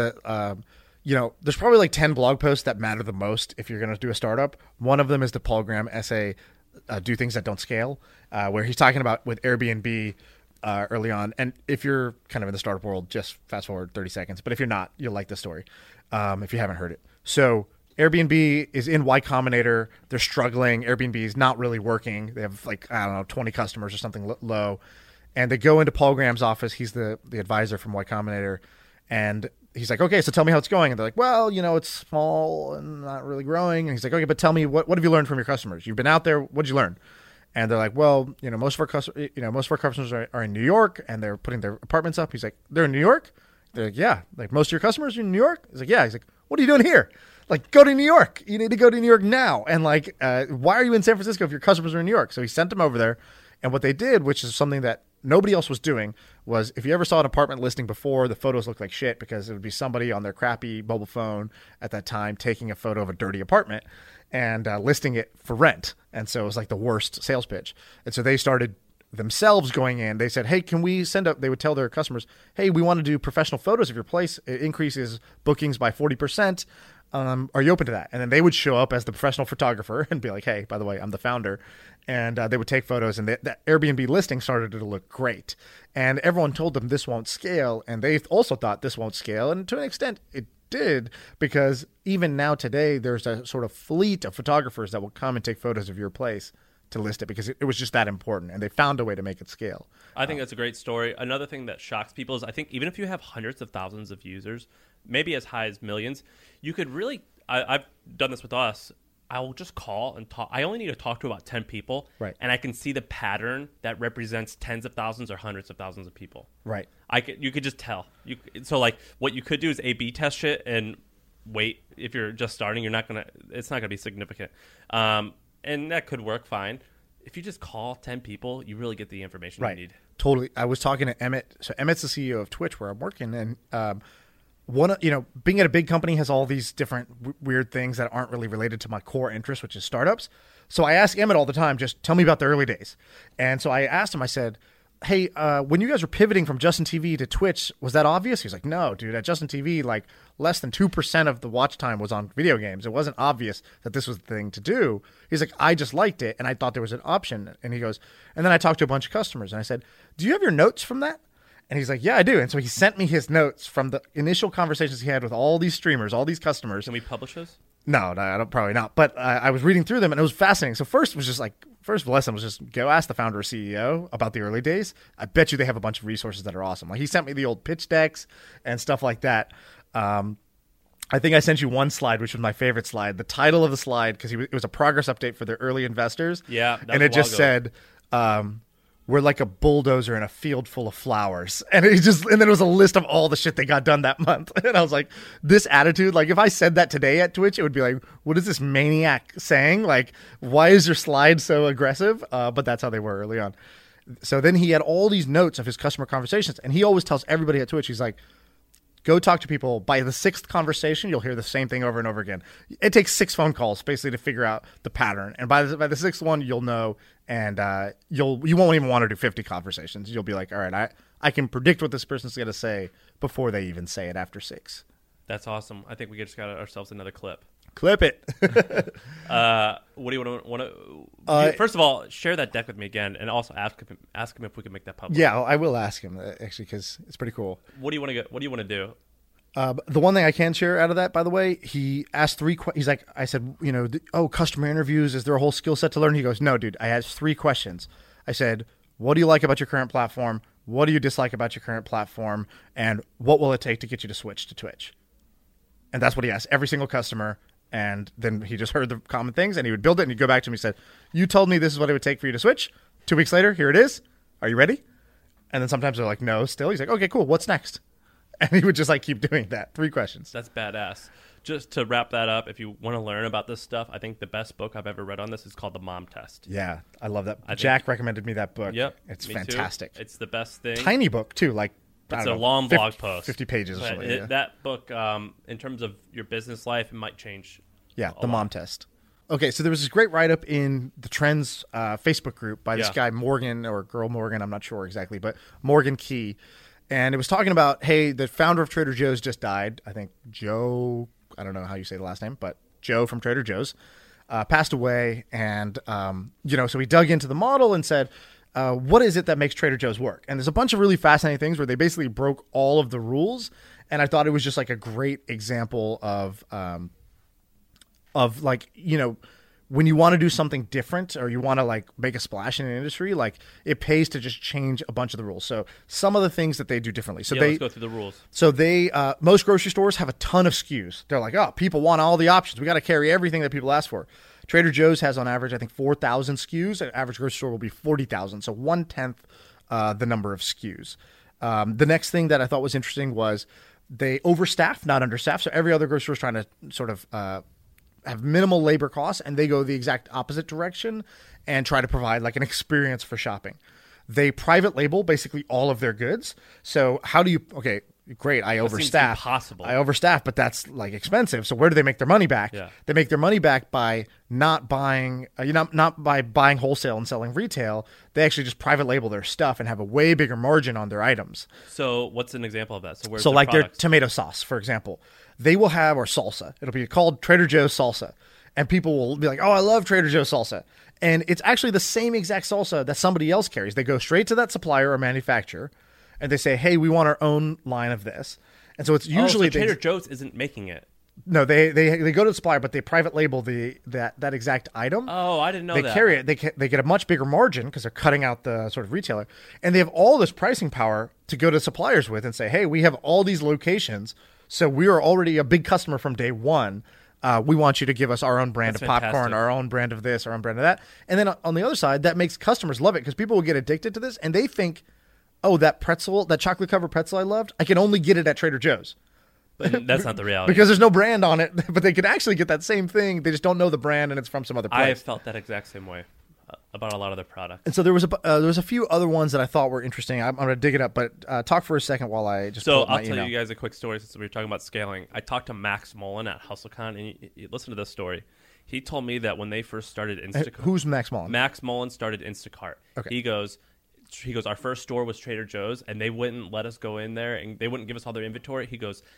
there's probably like 10 blog posts that matter the most if you're going to do a startup. One of them is the Paul Graham essay, Do Things That Don't Scale, where he's talking about with Airbnb early on. And if you're kind of in the startup world, just fast forward 30 seconds. But if you're not, you'll like the story if you haven't heard it. So Airbnb is in Y Combinator. They're struggling. Airbnb is not really working. They have 20 customers or something low. And they go into Paul Graham's office. He's the advisor from Y Combinator. And he's like, okay, so tell me how it's going. And they're like, well, it's small and not really growing. And he's like, okay, but tell me, what have you learned from your customers? You've been out there. What did you learn? And they're like, well, most of our customers are in New York, and they're putting their apartments up. He's like, they're in New York? They're like, yeah. Like, most of your customers are in New York? He's like, yeah. He's like, what are you doing here? Like, go to New York. You need to go to New York now. And like, why are you in San Francisco if your customers are in New York? So he sent them over there. And what they did, which is something that nobody else was doing, was if you ever saw an apartment listing before, the photos looked like shit because it would be somebody on their crappy mobile phone at that time taking a photo of a dirty apartment and listing it for rent. And so it was like the worst sales pitch. And so they started themselves going in. They said, hey, can we send up, they would tell their customers, hey, we want to do professional photos of your place. It increases bookings by 40%. Are you open to that? And then they would show up as the professional photographer and be like, hey, by the way, I'm the founder. And they would take photos, and that Airbnb listing started to look great. And everyone told them this won't scale. And they also thought this won't scale. And to an extent, it did, because even now today, there's a sort of fleet of photographers that will come and take photos of your place to list it because it was just that important. And they found a way to make it scale. I think that's a great story. Another thing that shocks people is I think even if you have hundreds of thousands of users, maybe as high as millions, you could really, I've done this with us. I will just call and talk. I only need to talk to about 10 people. Right. And I can see the pattern that represents tens of thousands or hundreds of thousands of people. Right. You could just tell. So like what you could do is A/B test shit and wait. If you're just starting, it's not going to be significant. And that could work fine. If you just call 10 people, you really get the information you need. Totally. I was talking to Emmett. So Emmett's the CEO of Twitch where I'm working, and being at a big company has all these different weird things that aren't really related to my core interest, which is startups. So I ask Emmett all the time, just tell me about the early days. And so I asked him, I said, hey, when you guys were pivoting from Justin TV to Twitch, was that obvious? He's like, no, dude, at Justin TV, like less than 2% of the watch time was on video games. It wasn't obvious that this was the thing to do. He's like, I just liked it, and I thought there was an option. And he goes, and then I talked to a bunch of customers, and I said, do you have your notes from that? And he's like, yeah, I do. And so he sent me his notes from the initial conversations he had with all these streamers, all these customers. Can we publish those? No, I don't, probably not. But I was reading through them, and it was fascinating. So first lesson was just go ask the founder or CEO about the early days. I bet you they have a bunch of resources that are awesome. Like he sent me the old pitch decks and stuff like that. I think I sent you one slide, which was my favorite slide. The title of the slide, because it was a progress update for their early investors. Yeah, and it just said, we're like a bulldozer in a field full of flowers. And then it was a list of all the shit they got done that month. And I was like, this attitude, like if I said that today at Twitch, it would be like, what is this maniac saying? Like, why is your slide so aggressive? But that's how they were early on. So then he had all these notes of his customer conversations. And he always tells everybody at Twitch, he's like, go talk to people. By the 6th conversation, you'll hear the same thing over and over again. It takes 6 phone calls basically to figure out the pattern. And by the 6th one, you'll know, and you won't even want to do 50 conversations. You'll be like, all right, I can predict what this person's going to say before they even say it after 6. That's awesome. I think we just got ourselves another clip. Clip it. What do you want to? First of all, share that deck with me again, and also ask him if we can make that public. Yeah, I will ask him actually because it's pretty cool. What do you want to get? What do you want to do? The one thing I can share out of that, by the way, he asked he's like, I said, customer interviews, is there a whole skill set to learn? He goes, no, dude, I asked 3 questions. I said, what do you like about your current platform? What do you dislike about your current platform? And what will it take to get you to switch to Twitch? And that's what he asked every single customer. And then he just heard the common things and he would build it and he'd go back to me and said, you told me this is what it would take for you to switch. 2 weeks later, here it is. Are you ready? And then sometimes they're like, no, still. He's like, okay, cool. What's next? And he would just like keep doing that. 3 questions. That's badass. Just to wrap that up, if you want to learn about this stuff, I think the best book I've ever read on this is called The Mom Test. Yeah, I love that. Jack recommended me that book. Yep. It's me fantastic. Too. It's the best thing. Tiny book, too. Like, it's a long blog post. 50 pages or something. Yeah. That book, in terms of your business life, it might change. Yeah, The Mom Test. Okay, so there was this great write-up in the Trends Facebook group by this guy, Morgan, or Girl Morgan, I'm not sure exactly, but Morgan Key. And it was talking about, hey, the founder of Trader Joe's just died. I think Joe, I don't know how you say the last name, but Joe from Trader Joe's passed away. And, so we dug into the model and said, what is it that makes Trader Joe's work? And there's a bunch of really fascinating things where they basically broke all of the rules. And I thought it was just like a great example of like, when you want to do something different or you want to like make a splash in an industry, like it pays to just change a bunch of the rules. So some of the things that they do differently. So let's go through the rules. So most grocery stores have a ton of SKUs. They're like, oh, people want all the options. We got to carry everything that people ask for. Trader Joe's has on average, I think 4,000 SKUs. An average grocery store will be 40,000. So 1/10 the number of SKUs. The next thing that I thought was interesting was they overstaff, not understaff. So every other grocery store is trying to sort of, have minimal labor costs, and they go the exact opposite direction and try to provide like an experience for shopping. They private label basically all of their goods. So how do you, okay, great, I overstaff. Impossible. I overstaff, but that's like expensive. So where do they make their money back? Yeah. They make their money back by not buying, not by buying wholesale and selling retail. They actually just private label their stuff and have a way bigger margin on their items. So what's an example of that? So So like their tomato sauce, for example, they will have, or salsa. It'll be called Trader Joe's salsa. And people will be like, oh, I love Trader Joe's salsa. And it's actually the same exact salsa that somebody else carries. They go straight to that supplier or manufacturer and they say, hey, we want our own line of this. And so it's usually Trader Joe's isn't making it. No, they go to the supplier, but they private label that exact item. Oh, I didn't know that. They carry it. They get a much bigger margin because they're cutting out the sort of retailer. And they have all this pricing power to go to suppliers with and say, hey, we have all these locations. So we are already a big customer from day one. We want you to give us our own brand of popcorn, fantastic. our own brand of this, our own brand of that. And then on the other side, that makes customers love it because people will get addicted to this and they think, oh, that chocolate covered pretzel I loved, I can only get it at Trader Joe's. But that's not the reality. Because there's no brand on it, but they could actually get that same thing. They just don't know the brand and it's from some other place. I have felt that exact same way about a lot of their products. And so there was a few other ones that I thought were interesting. I'm going to dig it up, but talk for a second while I just pull up my email. I'll tell you guys a quick story since we were talking about scaling. I talked to Max Mullen at HustleCon, and you listen to this story. He told me that when they first started Instacart. Who's Max Mullen? Max Mullen started Instacart. Okay. He goes, our first store was Trader Joe's, and they wouldn't let us go in there, and they wouldn't give us all their inventory. He goes,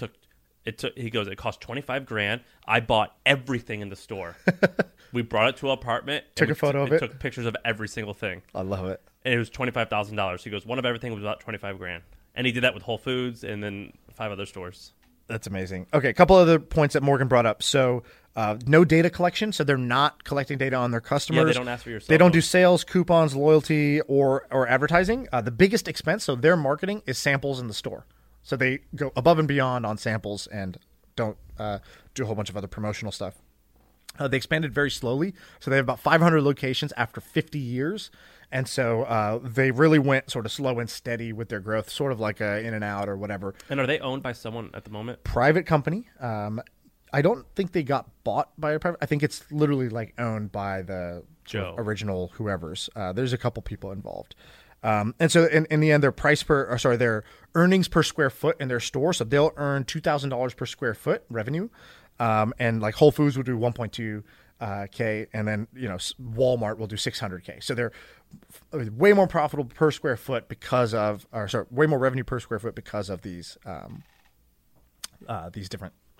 it cost $25,000. I bought everything in the store. We brought it to an apartment. Took a photo of it. Took pictures of every single thing. I love it. And it was $25,000. He goes, one of everything was about $25,000. And he did that with Whole Foods and then 5 other stores. That's amazing. Okay, a couple other points that Morgan brought up. So no data collection. So they're not collecting data on their customers. Yeah, they don't ask for your cell They don't phone. do sales, coupons, loyalty, or advertising. The biggest expense, so their marketing is samples in the store. So they go above and beyond on samples and don't do a whole bunch of other promotional stuff. They expanded very slowly. So they have about 500 locations after 50 years. And so they really went sort of slow and steady with their growth, sort of like a In-N-Out or whatever. And are they owned by someone at the moment? Private company. I don't think they got bought by a private. I think it's literally like owned by the original whoever's. There's a couple people involved. And so in the end, their earnings per square foot in their store. So they'll earn $2,000 per square foot revenue. And like Whole Foods would do 1.2 K, and then Walmart will do 600K. So they're way more profitable per square foot way more revenue per square foot because of these different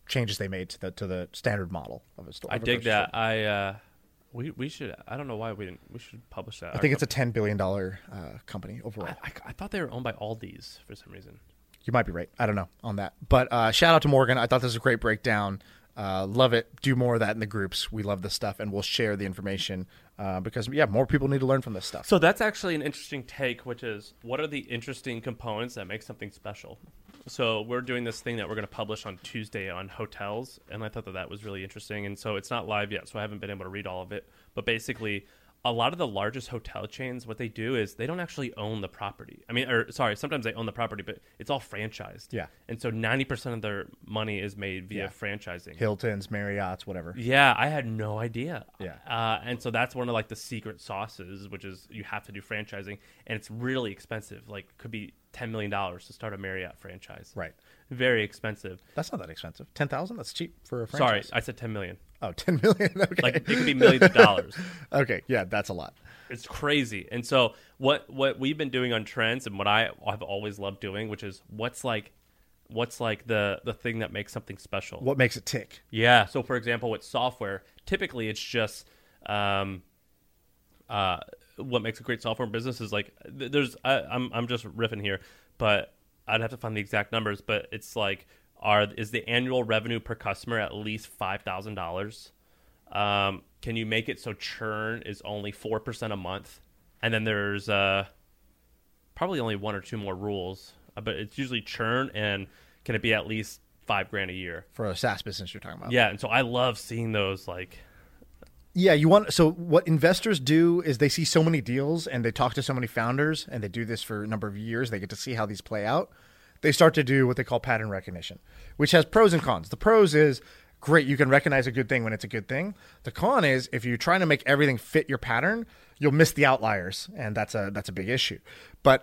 changes they made to the standard model of a store. I dig that. We should. I don't know why we didn't. We should publish that. I think it's a $10 billion company overall. I thought they were owned by Aldi's for some reason. You might be right. I don't know on that. But shout out to Morgan. I thought this was a great breakdown. Love it. Do more of that in the groups. We love this stuff, and we'll share the information because, more people need to learn from this stuff. So that's actually an interesting take, which is what are the interesting components that make something special? So we're doing this thing that we're going to publish on Tuesday on hotels, and I thought that was really interesting. And so it's not live yet, so I haven't been able to read all of it. But basically, a lot of the largest hotel chains, what they do is they don't actually own the property. Sometimes they own the property, but it's all franchised. Yeah. And so 90% of their money is made via franchising. Hilton's, Marriott's, whatever. Yeah, I had no idea. Yeah. And so that's one of like the secret sauces, which is you have to do franchising, and it's really expensive. Like could be $10 million to start a Marriott franchise. Right. Very expensive. That's not that expensive. $10,000? That's cheap for a Sorry, franchise. I said 10 million. Oh, 10 million. Okay. Like it could be millions of dollars. Okay. Yeah, that's a lot. It's crazy. And so what we've been doing on Trends and what I've always loved doing, which is what's like the thing that makes something special. What makes it tick? Yeah. So for example, with software, typically it's just what makes a great software business is like I'm just riffing here, but I'd have to find the exact numbers, but it's like is the annual revenue per customer at least $5,000? Can you make it so churn is only 4% a month? And then there's probably only one or two more rules, but it's usually churn, and can it be at least $5,000 a year For a SaaS business you're talking about. Yeah, and so I love seeing those like. Yeah, so what investors do is they see so many deals and they talk to so many founders, and they do this for a number of years. They get to see how these play out. They start to do what they call pattern recognition, which has pros and cons. The pros is great. You can recognize a good thing when it's a good thing. The con is if you're trying to make everything fit your pattern, you'll miss the outliers, and that's a big issue. But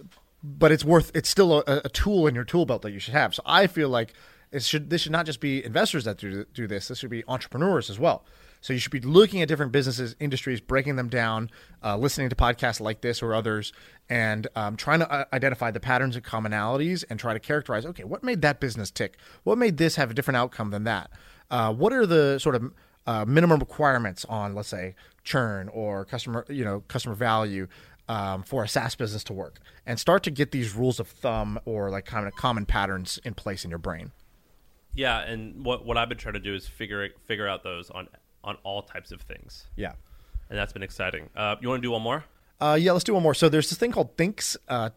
it's still a tool in your tool belt that you should have. So I feel like this should not just be investors that do this. This should be entrepreneurs as well. So you should be looking at different businesses, industries, breaking them down, listening to podcasts like this or others, and trying to identify the patterns and commonalities and try to characterize, okay, what made that business tick? What made this have a different outcome than that? What are the sort of minimum requirements on, let's say, churn or customer value for a SaaS business to work? And start to get these rules of thumb or like kind of common patterns in place in your brain. Yeah, and what I've been trying to do is figure out those on all types of things. Yeah. And that's been exciting. You want to do one more? Yeah, let's do one more. So there's this thing called Thinks,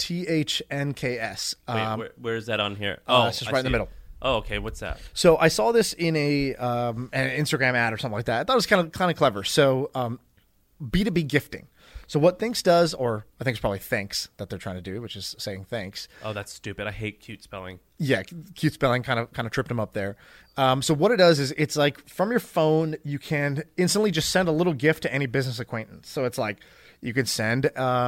THNKS. Wait, where is that on here? It's just right in the middle. Oh, okay. What's that? So I saw this in an Instagram ad or something like that. I thought it was kind of clever. So B2B gifting. So what Thinks does, or I think it's probably thanks that they're trying to do, which is saying thanks. Oh, that's stupid. I hate cute spelling. Yeah, cute spelling kind of tripped them up there. So what it does is it's like from your phone, you can instantly just send a little gift to any business acquaintance. So it's like you can send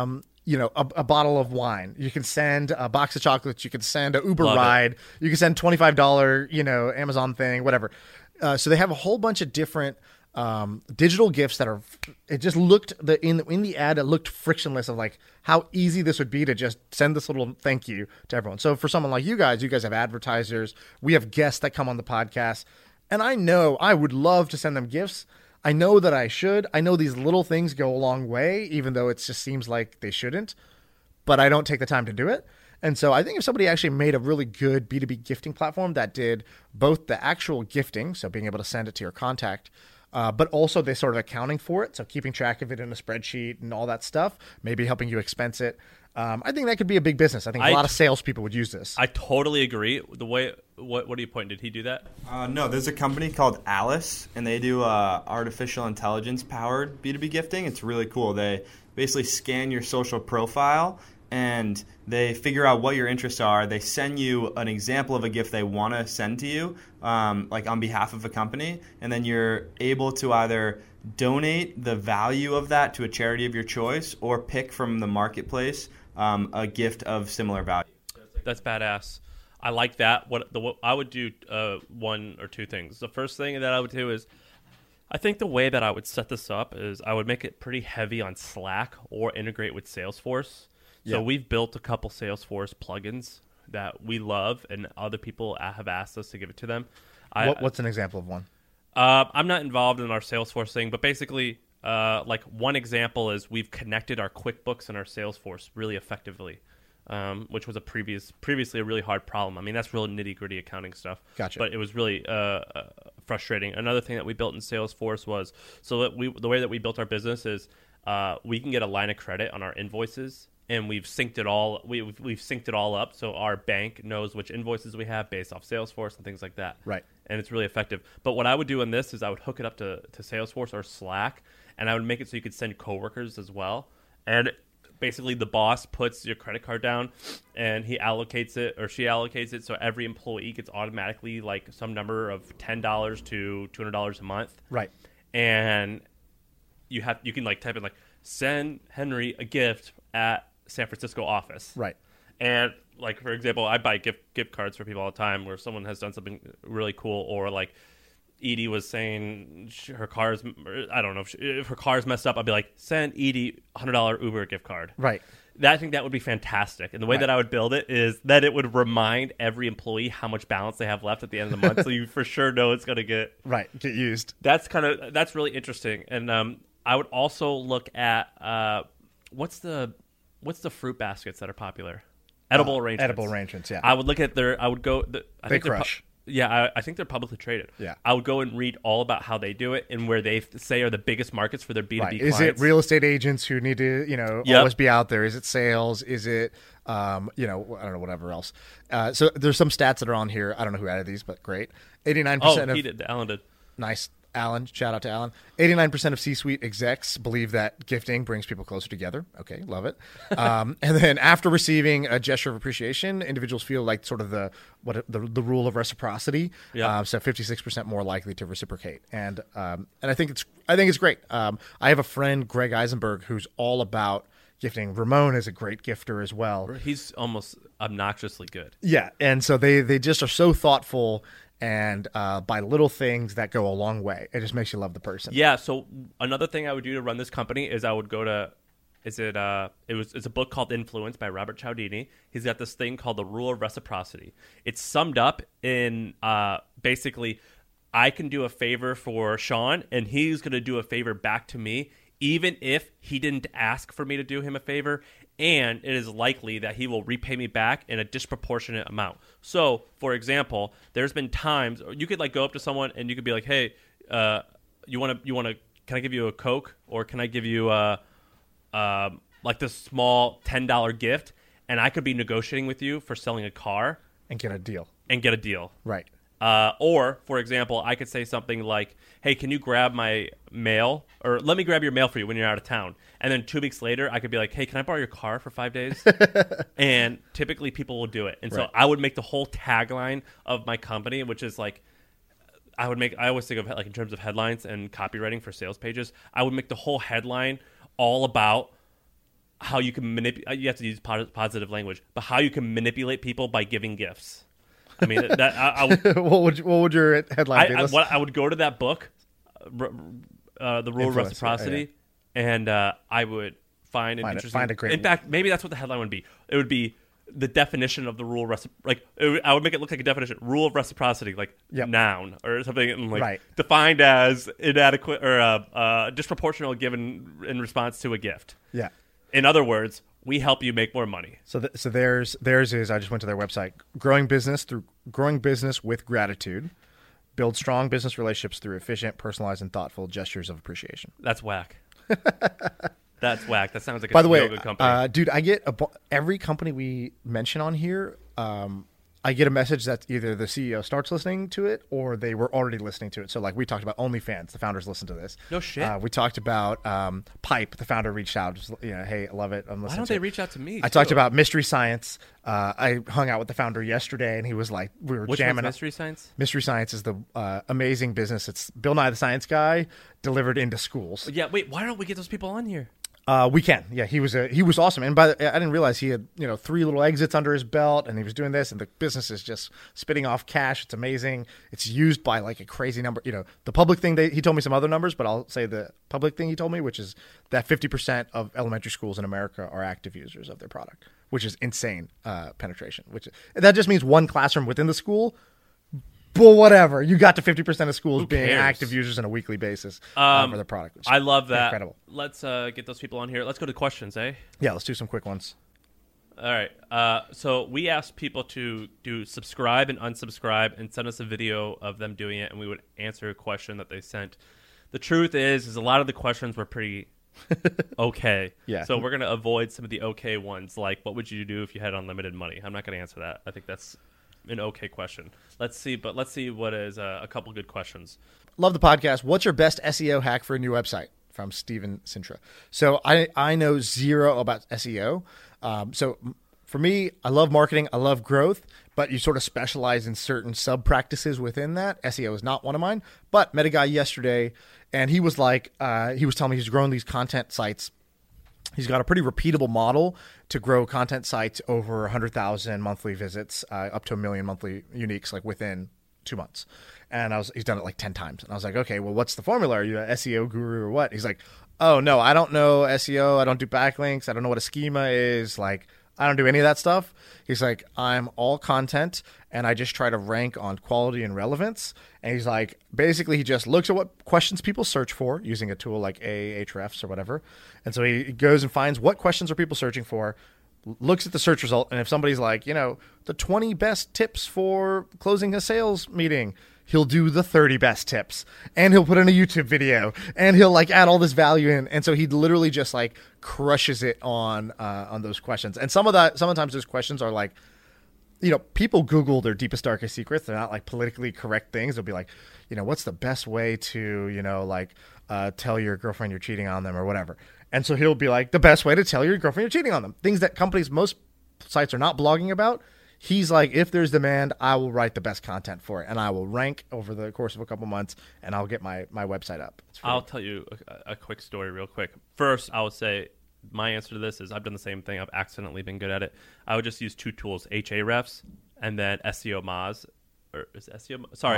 a bottle of wine. You can send a box of chocolates. You can send an Uber ride. You can send $25 Amazon thing, whatever. So they have a whole bunch of different digital gifts that are. It just looked in the ad. It looked frictionless of like how easy this would be to just send this little thank you to everyone. So for someone like you guys have advertisers. We have guests that come on the podcast, and I know I would love to send them gifts. I know that I should. I know these little things go a long way, even though it just seems like they shouldn't. But I don't take the time to do it. And so I think if somebody actually made a really good B2B gifting platform that did both the actual gifting, so being able to send it to your contact, but also the sort of accounting for it, so keeping track of it in a spreadsheet and all that stuff, maybe helping you expense it. I think that could be a big business. I think a lot of salespeople would use this. I totally agree. The way, what do you point? Did he do that? No, there's a company called Alice, and they do artificial intelligence powered B2B gifting. It's really cool. They basically scan your social profile and they figure out what your interests are. They send you an example of a gift they want to send to you, like on behalf of a company, and then you're able to either donate the value of that to a charity of your choice or pick from the marketplace a gift of similar value. That's badass. I like that. What I would do one or two things. The first thing that I would do is, I think the way that I would set this up is I would make it pretty heavy on Slack or integrate with Salesforce. So we've built a couple Salesforce plugins that we love and other people have asked us to give it to them. What's an example of one? I'm not involved in our Salesforce thing, but basically, like one example is we've connected our QuickBooks and our Salesforce really effectively, which was previously a really hard problem. I mean, that's real nitty gritty accounting stuff. Gotcha. But it was really frustrating. Another thing that we built in Salesforce was the way that we built our business is we can get a line of credit on our invoices. And we've synced it all. We've synced it all up, so our bank knows which invoices we have based off Salesforce and things like that. Right. And it's really effective. But what I would do in this is I would hook it up to Salesforce or Slack, and I would make it so you could send coworkers as well. And basically, the boss puts your credit card down, and he allocates it or she allocates it, so every employee gets automatically like some number of $10 to $200 a month. Right. And you can like type in like send Henry a gift at San Francisco office. Right. And like, for example, I buy gift cards for people all the time where someone has done something really cool, or like Edie was saying her car's, I don't know, if her car's messed up, I'd be like, send Edie $100 Uber gift card. Right. I think that would be fantastic. And the way that I would build it is that it would remind every employee how much balance they have left at the end of the month, so you for sure know it's going to get used. That's really interesting. And I would also look at what's the fruit baskets that are popular? Edible arrangements. Edible arrangements, yeah. I would look at I would go. They crush. I think they're publicly traded. Yeah. I would go and read all about how they do it and where they say are the biggest markets for their B2B clients. Is it real estate agents who need to, always be out there? Is it sales? Is it, I don't know, whatever else. So there's some stats that are on here. I don't know who added these, but great. 89% of... he did. Alan did. Nice. Alan, shout out to Alan. 89% of C-suite execs believe that gifting brings people closer together. Okay, love it. And then after receiving a gesture of appreciation, individuals feel like sort of the rule of reciprocity. Yeah. So 56% more likely to reciprocate, and I think it's great. I have a friend, Greg Eisenberg, who's all about gifting. Ramon is a great gifter as well. He's almost obnoxiously good. Yeah, and so they just are so thoughtful. And by little things that go a long way. It just makes you love the person. Yeah. So another thing I would do to run this company is I would go to, it's a book called Influence by Robert Cialdini. He's got this thing called the Rule of Reciprocity. It's summed up in basically, I can do a favor for Sean, and he's going to do a favor back to me, even if he didn't ask for me to do him a favor. And it is likely that he will repay me back in a disproportionate amount. So, for example, there's been times you could like go up to someone and you could be like, "Hey, you want to? Can I give you a Coke, or can I give you like this small $10 gift?" And I could be negotiating with you for selling a car and get a deal. Right. Or, for example, I could say something like, "Hey, can you grab my mail? Or let me grab your mail for you when you're out of town." And then 2 weeks later, I could be like, "Hey, can I borrow your car for 5 days?" And typically people will do it. And so I would make the whole tagline of my company, which is like, I always think of like in terms of headlines and copywriting for sales pages, I would make the whole headline all about how you can manipulate, you have to use positive language, but how you can manipulate people by giving gifts. I mean, what would your headline be? I would go to that book, The Rule of Reciprocity, and I would find an interesting. Find a great. In fact, maybe that's what the headline would be. It would be the definition of the rule of I would make it look like a definition: rule of reciprocity, like noun or something, and like defined as inadequate or disproportional given in response to a gift. Yeah. In other words, we help you make more money. So theirs is, I just went to their website, growing business with gratitude, build strong business relationships through efficient, personalized, and thoughtful gestures of appreciation. That's whack. That's whack. That sounds like a By the way, good company. Dude, I get every company we mention on here, I get a message that either the CEO starts listening to it or they were already listening to it. So like we talked about OnlyFans, the founders listen to this. No shit. We talked about Pipe, the founder reached out. Just, hey, I love it. I'm listening. Why don't they reach out to me? I talked about Mystery Science. I hung out with the founder yesterday and he was like, we were jamming. Which Mystery Science? Mystery Science is the amazing business. It's Bill Nye the Science Guy delivered into schools. Yeah, wait, why don't we get those people on here? We can. Yeah, he was awesome. And I didn't realize he had 3 little exits under his belt, and he was doing this, and the business is just spitting off cash. It's amazing. It's used by like a crazy number. The public thing he told me some other numbers, but I'll say the public thing he told me, which is that 50% of elementary schools in America are active users of their product. which is insane penetration. That just means one classroom within the school. But whatever, you got to 50% of schools being active users on a weekly basis for the product. I love that. Incredible. Let's get those people on here. Let's go to questions, eh? Yeah, let's do some quick ones. All right. So we asked people to do subscribe and unsubscribe and send us a video of them doing it, and we would answer a question that they sent. The truth is a lot of the questions were pretty okay. Yeah. So we're going to avoid some of the okay ones, like what would you do if you had unlimited money? I'm not going to answer that. I think that's an okay question. Let's see what is a couple good questions. Love the podcast. What's your best SEO hack for a new website? From Steven Sintra. So I know zero about SEO. So for me, I love marketing. I love growth, but you sort of specialize in certain sub practices within that. SEO is not one of mine, but met a guy yesterday and he was like, he was telling me he's growing these content sites. He's got a pretty repeatable model to grow content sites over 100,000 monthly visits, up to 1 million monthly uniques, like within 2 months. And he's done it like 10 times. And I was like, okay, well, what's the formula? Are you an SEO guru or what? He's like, oh no, I don't know SEO. I don't do backlinks. I don't know what a schema is. Like, I don't do any of that stuff. He's like, I'm all content and I just try to rank on quality and relevance. And he's like, basically he just looks at what questions people search for using a tool like Ahrefs or whatever. And so he goes and finds what questions are people searching for, looks at the search result. And if somebody's like, the 20 best tips for closing a sales meeting, he'll do the 30 best tips and he'll put in a YouTube video and he'll like add all this value in. And so he literally just like crushes it on those questions. And sometimes those questions are like, people Google their deepest, darkest secrets. They're not like politically correct things. They'll be like, what's the best way to, tell your girlfriend you're cheating on them or whatever. And so he'll be like, the best way to tell your girlfriend you're cheating on them. Things that most sites are not blogging about. He's like, if there's demand, I will write the best content for it, and I will rank over the course of a couple months, and I'll get my website up. I'll tell you a quick story real quick. First, I would say my answer to this is I've done the same thing. I've accidentally been good at it. I would just use two tools, Ahrefs and then SEO Moz. Or is it SEO? Sorry,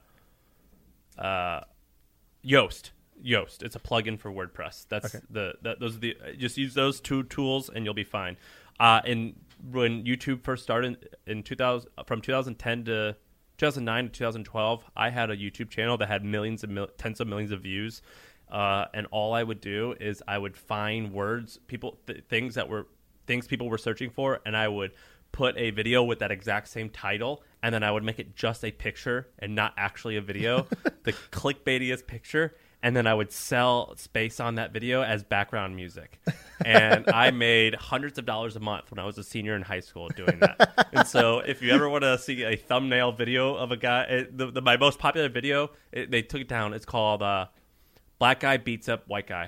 Yoast. Yoast. It's a plugin for WordPress. That's those are the just use those two tools and you'll be fine. When YouTube first started in 2000, from 2010 to 2009 to 2012, I had a YouTube channel that had tens of millions of views, and all I would do is I would find words, things people were searching for, and I would put a video with that exact same title, and then I would make it just a picture and not actually a video, the clickbaitiest picture. And then I would sell space on that video as background music. And I made hundreds of dollars a month when I was a senior in high school doing that. And so if you ever want to see a thumbnail video of a guy, my most popular video, they took it down. It's called Black Guy Beats Up White Guy.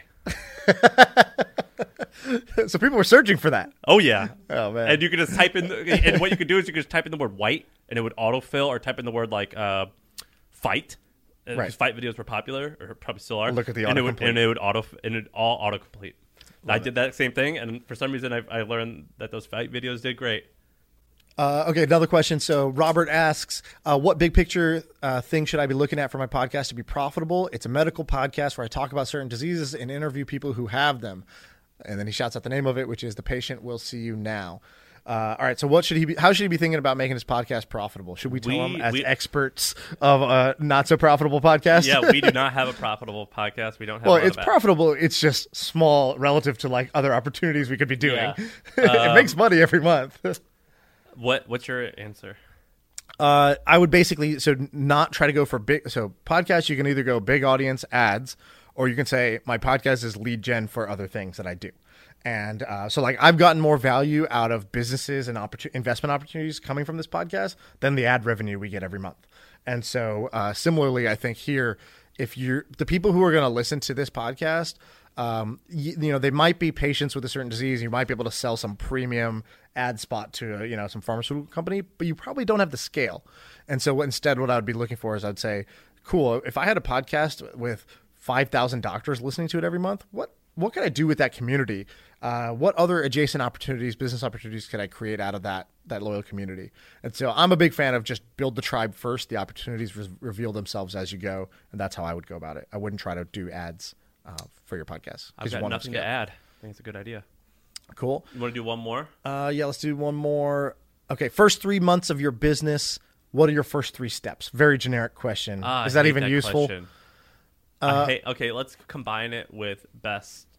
So people were searching for that. Oh, yeah. Oh, man. And you could just type in, and what you could do is you could just type in the word white, and it would autofill, or type in the word like fight. Right. Fight videos were popular, or probably still are. Look at the autocomplete. And it would all autocomplete. I did that same thing, and for some reason I learned that those fight videos did great. Okay, another question. So Robert asks, what big picture thing should I be looking at for my podcast to be profitable? It's a medical podcast where I talk about certain diseases and interview people who have them. And then he shouts out the name of it, which is The Patient Will See You Now. All right. So how should he be thinking about making his podcast profitable? Should we tell him as experts of a not so profitable podcast? Yeah, we do not have a profitable podcast. We don't have. Well, it's profitable. It's just small relative to like other opportunities we could be doing. Yeah. It makes money every month. What's your answer? I would basically not try to go for big. So podcasts, you can either go big audience ads, or you can say my podcast is lead gen for other things that I do. And so like I've gotten more value out of businesses and investment opportunities coming from this podcast than the ad revenue we get every month. And so similarly, I think here, if the people who are going to listen to this podcast, they might be patients with a certain disease. You might be able to sell some premium ad spot to some pharmaceutical company, but you probably don't have the scale. And so instead, what I would be looking for is I'd say, cool, if I had a podcast with 5,000 doctors listening to it every month, what can I do with that community? What other adjacent opportunities, business opportunities could I create out of that loyal community? And so I'm a big fan of just build the tribe first. The opportunities reveal themselves as you go. And that's how I would go about it. I wouldn't try to do ads for your podcast. I've got nothing to add. I think it's a good idea. Cool. You want to do one more? Yeah, let's do one more. Okay, first 3 months of your business. What are your first 3 steps? Very generic question. Is that even useful? Okay, let's combine it with best.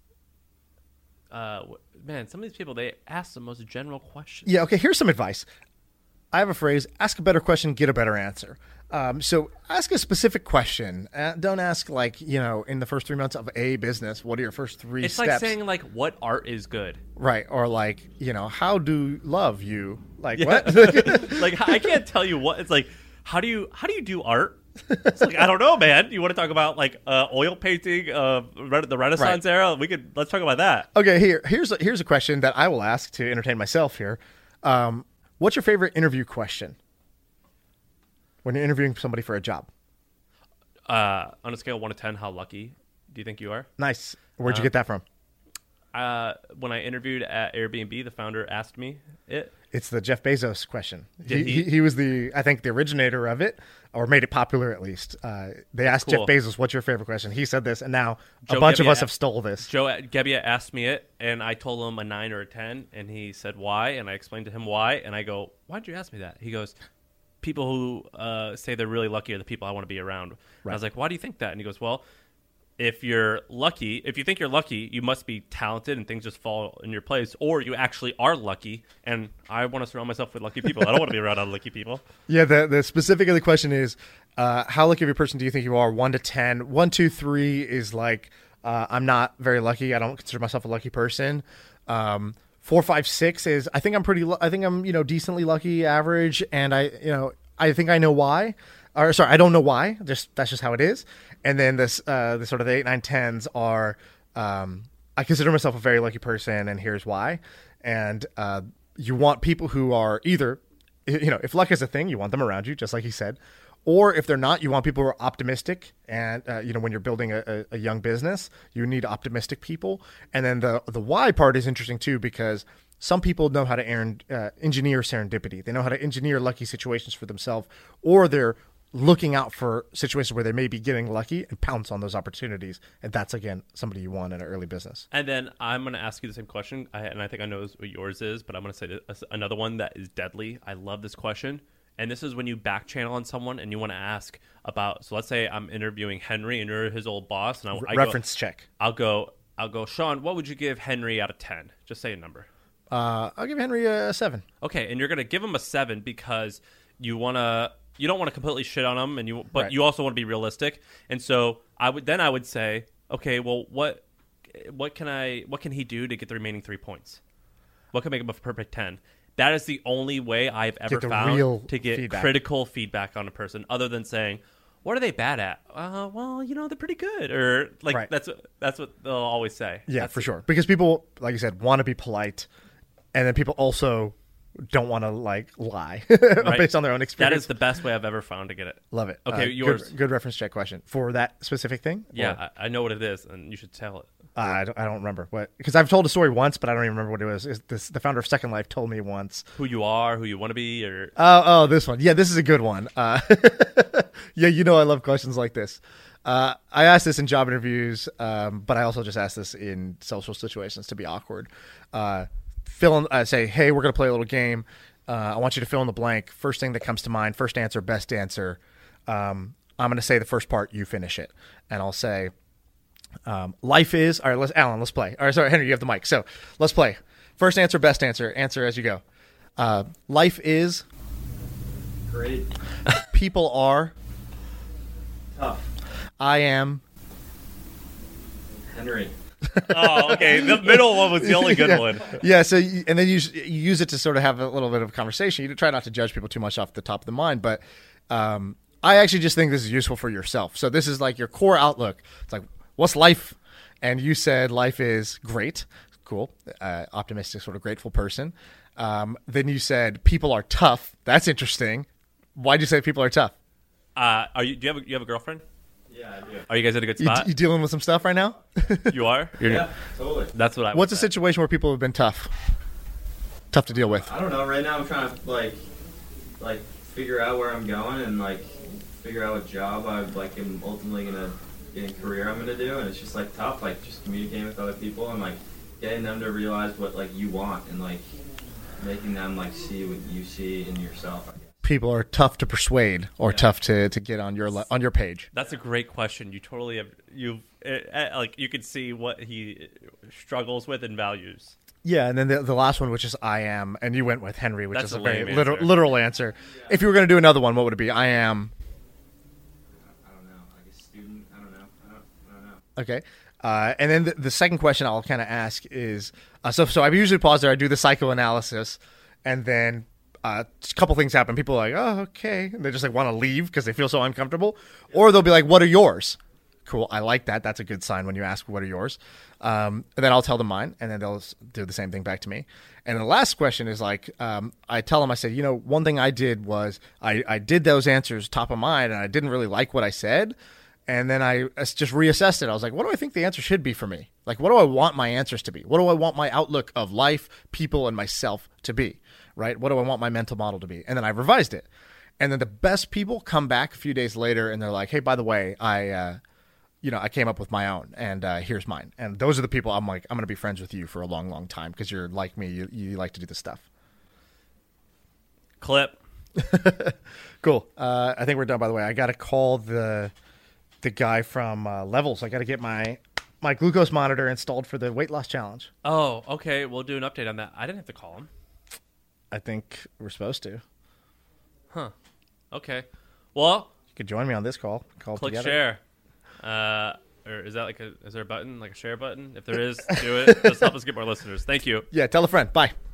Man, some of these people, they ask the most general questions. Yeah, okay, here's some advice. I have a phrase, ask a better question, get a better answer. So ask a specific question. Don't ask, like, in the first 3 months of a business, what are your first 3 steps? It's like saying, like, what art is good? Right, or like, how do love you? Like, Yeah. what? Like, I can't tell you what. It's like, how do you do art? It's like, I don't know, man. You want to talk about, like, oil painting of the Renaissance era? Let's talk about that. Okay, here's a question that I will ask to entertain myself here. What's your favorite interview question when you're interviewing somebody for a job? On a scale of 1 to 10, how lucky do you think you are? Nice. Where'd you get that from? When I interviewed at Airbnb, the founder asked me it. It's the Jeff Bezos question. Did he? He was the originator of it, or made it popular at least. They asked Cool. Jeff Bezos, "What's your favorite question?" He said this, and now Joe a bunch of Gebbia us have stole this. Joe Gebbia asked me it, and I told him a 9 or a 10, and he said why, and I explained to him why, and I go, "Why'd you ask me that?" He goes, "People who say they're really lucky are the people I want to be around." And I was like, "Why do you think that?" And he goes, "Well, if you think you're lucky, you must be talented and things just fall in your place, or you actually are lucky, and I want to surround myself with lucky people. I don't want to be around unlucky people." Yeah, the specific of the question is, how lucky of a person do you think you are? 1 to 10. 1, 2, 3 is like, I'm not very lucky. I don't consider myself a lucky person. 4, 5, 6 is, I think I'm decently lucky, average, and I think I know why. Or sorry, I don't know why. That's just how it is. And then the sort of the 8, 9, 10s are, I consider myself a very lucky person, and here's why. And you want people who are either, if luck is a thing, you want them around you, just like he said. Or if they're not, you want people who are optimistic. And, when you're building a young business, you need optimistic people. And then the why part is interesting too, because some people know how to engineer serendipity. They know how to engineer lucky situations for themselves, or they're looking out for situations where they may be getting lucky and pounce on those opportunities. And that's, again, somebody you want in an early business. And then I'm going to ask you the same question, and I think I know what yours is, but I'm going to say another one that is deadly. I love this question. And this is when you back channel on someone and you want to ask about, so let's say I'm interviewing Henry and you're his old boss. And Reference check. I'll go, Sean, what would you give Henry out of 10? Just say a number. I'll give Henry a 7. Okay, and you're going to give him a 7 because you don't want to completely shit on him, but Right. you also want to be realistic. And so I would say, okay, well, what can he do to get the remaining 3 points? What can make him a perfect 10? That is the only way I've ever found to get critical feedback on a person, other than saying, "What are they bad at?" Well, they're pretty good, or like Right. that's what they'll always say. Yeah, for sure. Because people, like you said, want to be polite, and then people also don't want to lie Right. based on their own experience. That is the best way I've ever found to get it. Love it. Okay, yours. Good reference check question for that specific thing. Yeah, I know what it is, and you should tell it. I don't remember what, because I've told a story once, but I don't even remember what it was. The founder of Second Life told me once Who you are, who you want to be, or Oh, this one. Yeah, this is a good one. Yeah, I love questions like this. I asked this in job interviews, but I also just asked this in social situations to be awkward. Say, hey, we're going to play a little game. I want you to fill in the blank. First thing that comes to mind, first answer, best answer. I'm going to say the first part, you finish it. And I'll say, life is, all right, Alan, let's play. All right, sorry, Henry, you have the mic. So let's play. First answer, best answer. Answer as you go. Life is Great. People are Tough. I am Henry. oh, okay. The middle one was the only good one. Yeah, so and then you use it to sort of have a little bit of conversation. You try not to judge people too much off the top of the mind, but I actually just think this is useful for yourself. So this is like your core outlook. It's like, what's life? And you said life is great, cool, optimistic, sort of grateful person. Then you said people are tough. That's interesting. Why'd you say people are tough? Do you have a girlfriend? Yeah, I do. Are you guys at a good spot? You dealing with some stuff right now? You are? Yeah, totally. That's what I would What's a say. situation where people have been tough? Tough to deal with. I don't know. Right now, I'm trying to like figure out where I'm going and figure out what job am ultimately gonna get a career I'm gonna do, and it's just tough. Just communicating with other people and getting them to realize what like you want and like making them like see what you see in yourself. I guess. People are tough to persuade or tough to get on your page. That's a great question. You totally have like you could see what he struggles with and values. Yeah, and then the last one, which is I am, and you went with Henry, which That's is a a very lame answer. literal answer. If you were going to do another one, what would it be? I am. I don't know, like a student. I don't know. I don't know. Okay. And then the second question I'll kind of ask is, so I usually pause there. I do the psychoanalysis, and then a couple things happen. People are like, oh, okay. And they just like want to leave because they feel so uncomfortable. Or they'll be like, what are yours? Cool. I like that. That's a good sign when you ask, what are yours? And then I'll tell them mine, and then they'll do the same thing back to me. And the last question is like, I tell them, I said, one thing I did was I did those answers top of mind, and I didn't really like what I said. And then I just reassessed it. I was like, what do I think the answer should be for me? Like, what do I want my answers to be? What do I want my outlook of life, people, and myself to be? Right? What do I want my mental model to be? And then I revised it. And then the best people come back a few days later, and they're like, hey, by the way, I came up with my own, and here's mine. And those are the people I'm like, I'm going to be friends with you for a long, long time because you're like me. You like to do this stuff. Clip. Cool. I think we're done, by the way. I got to call the guy from Levels. I got to get my glucose monitor installed for the weight loss challenge. Oh, okay. We'll do an update on that. I didn't have to call him. I think we're supposed to. Huh. Okay. Well, You could join me on this call. Call click together. share. Or is that is there a button, like a share button? If there is, do it. Let's help us get more listeners. Thank you. Yeah, tell a friend. Bye.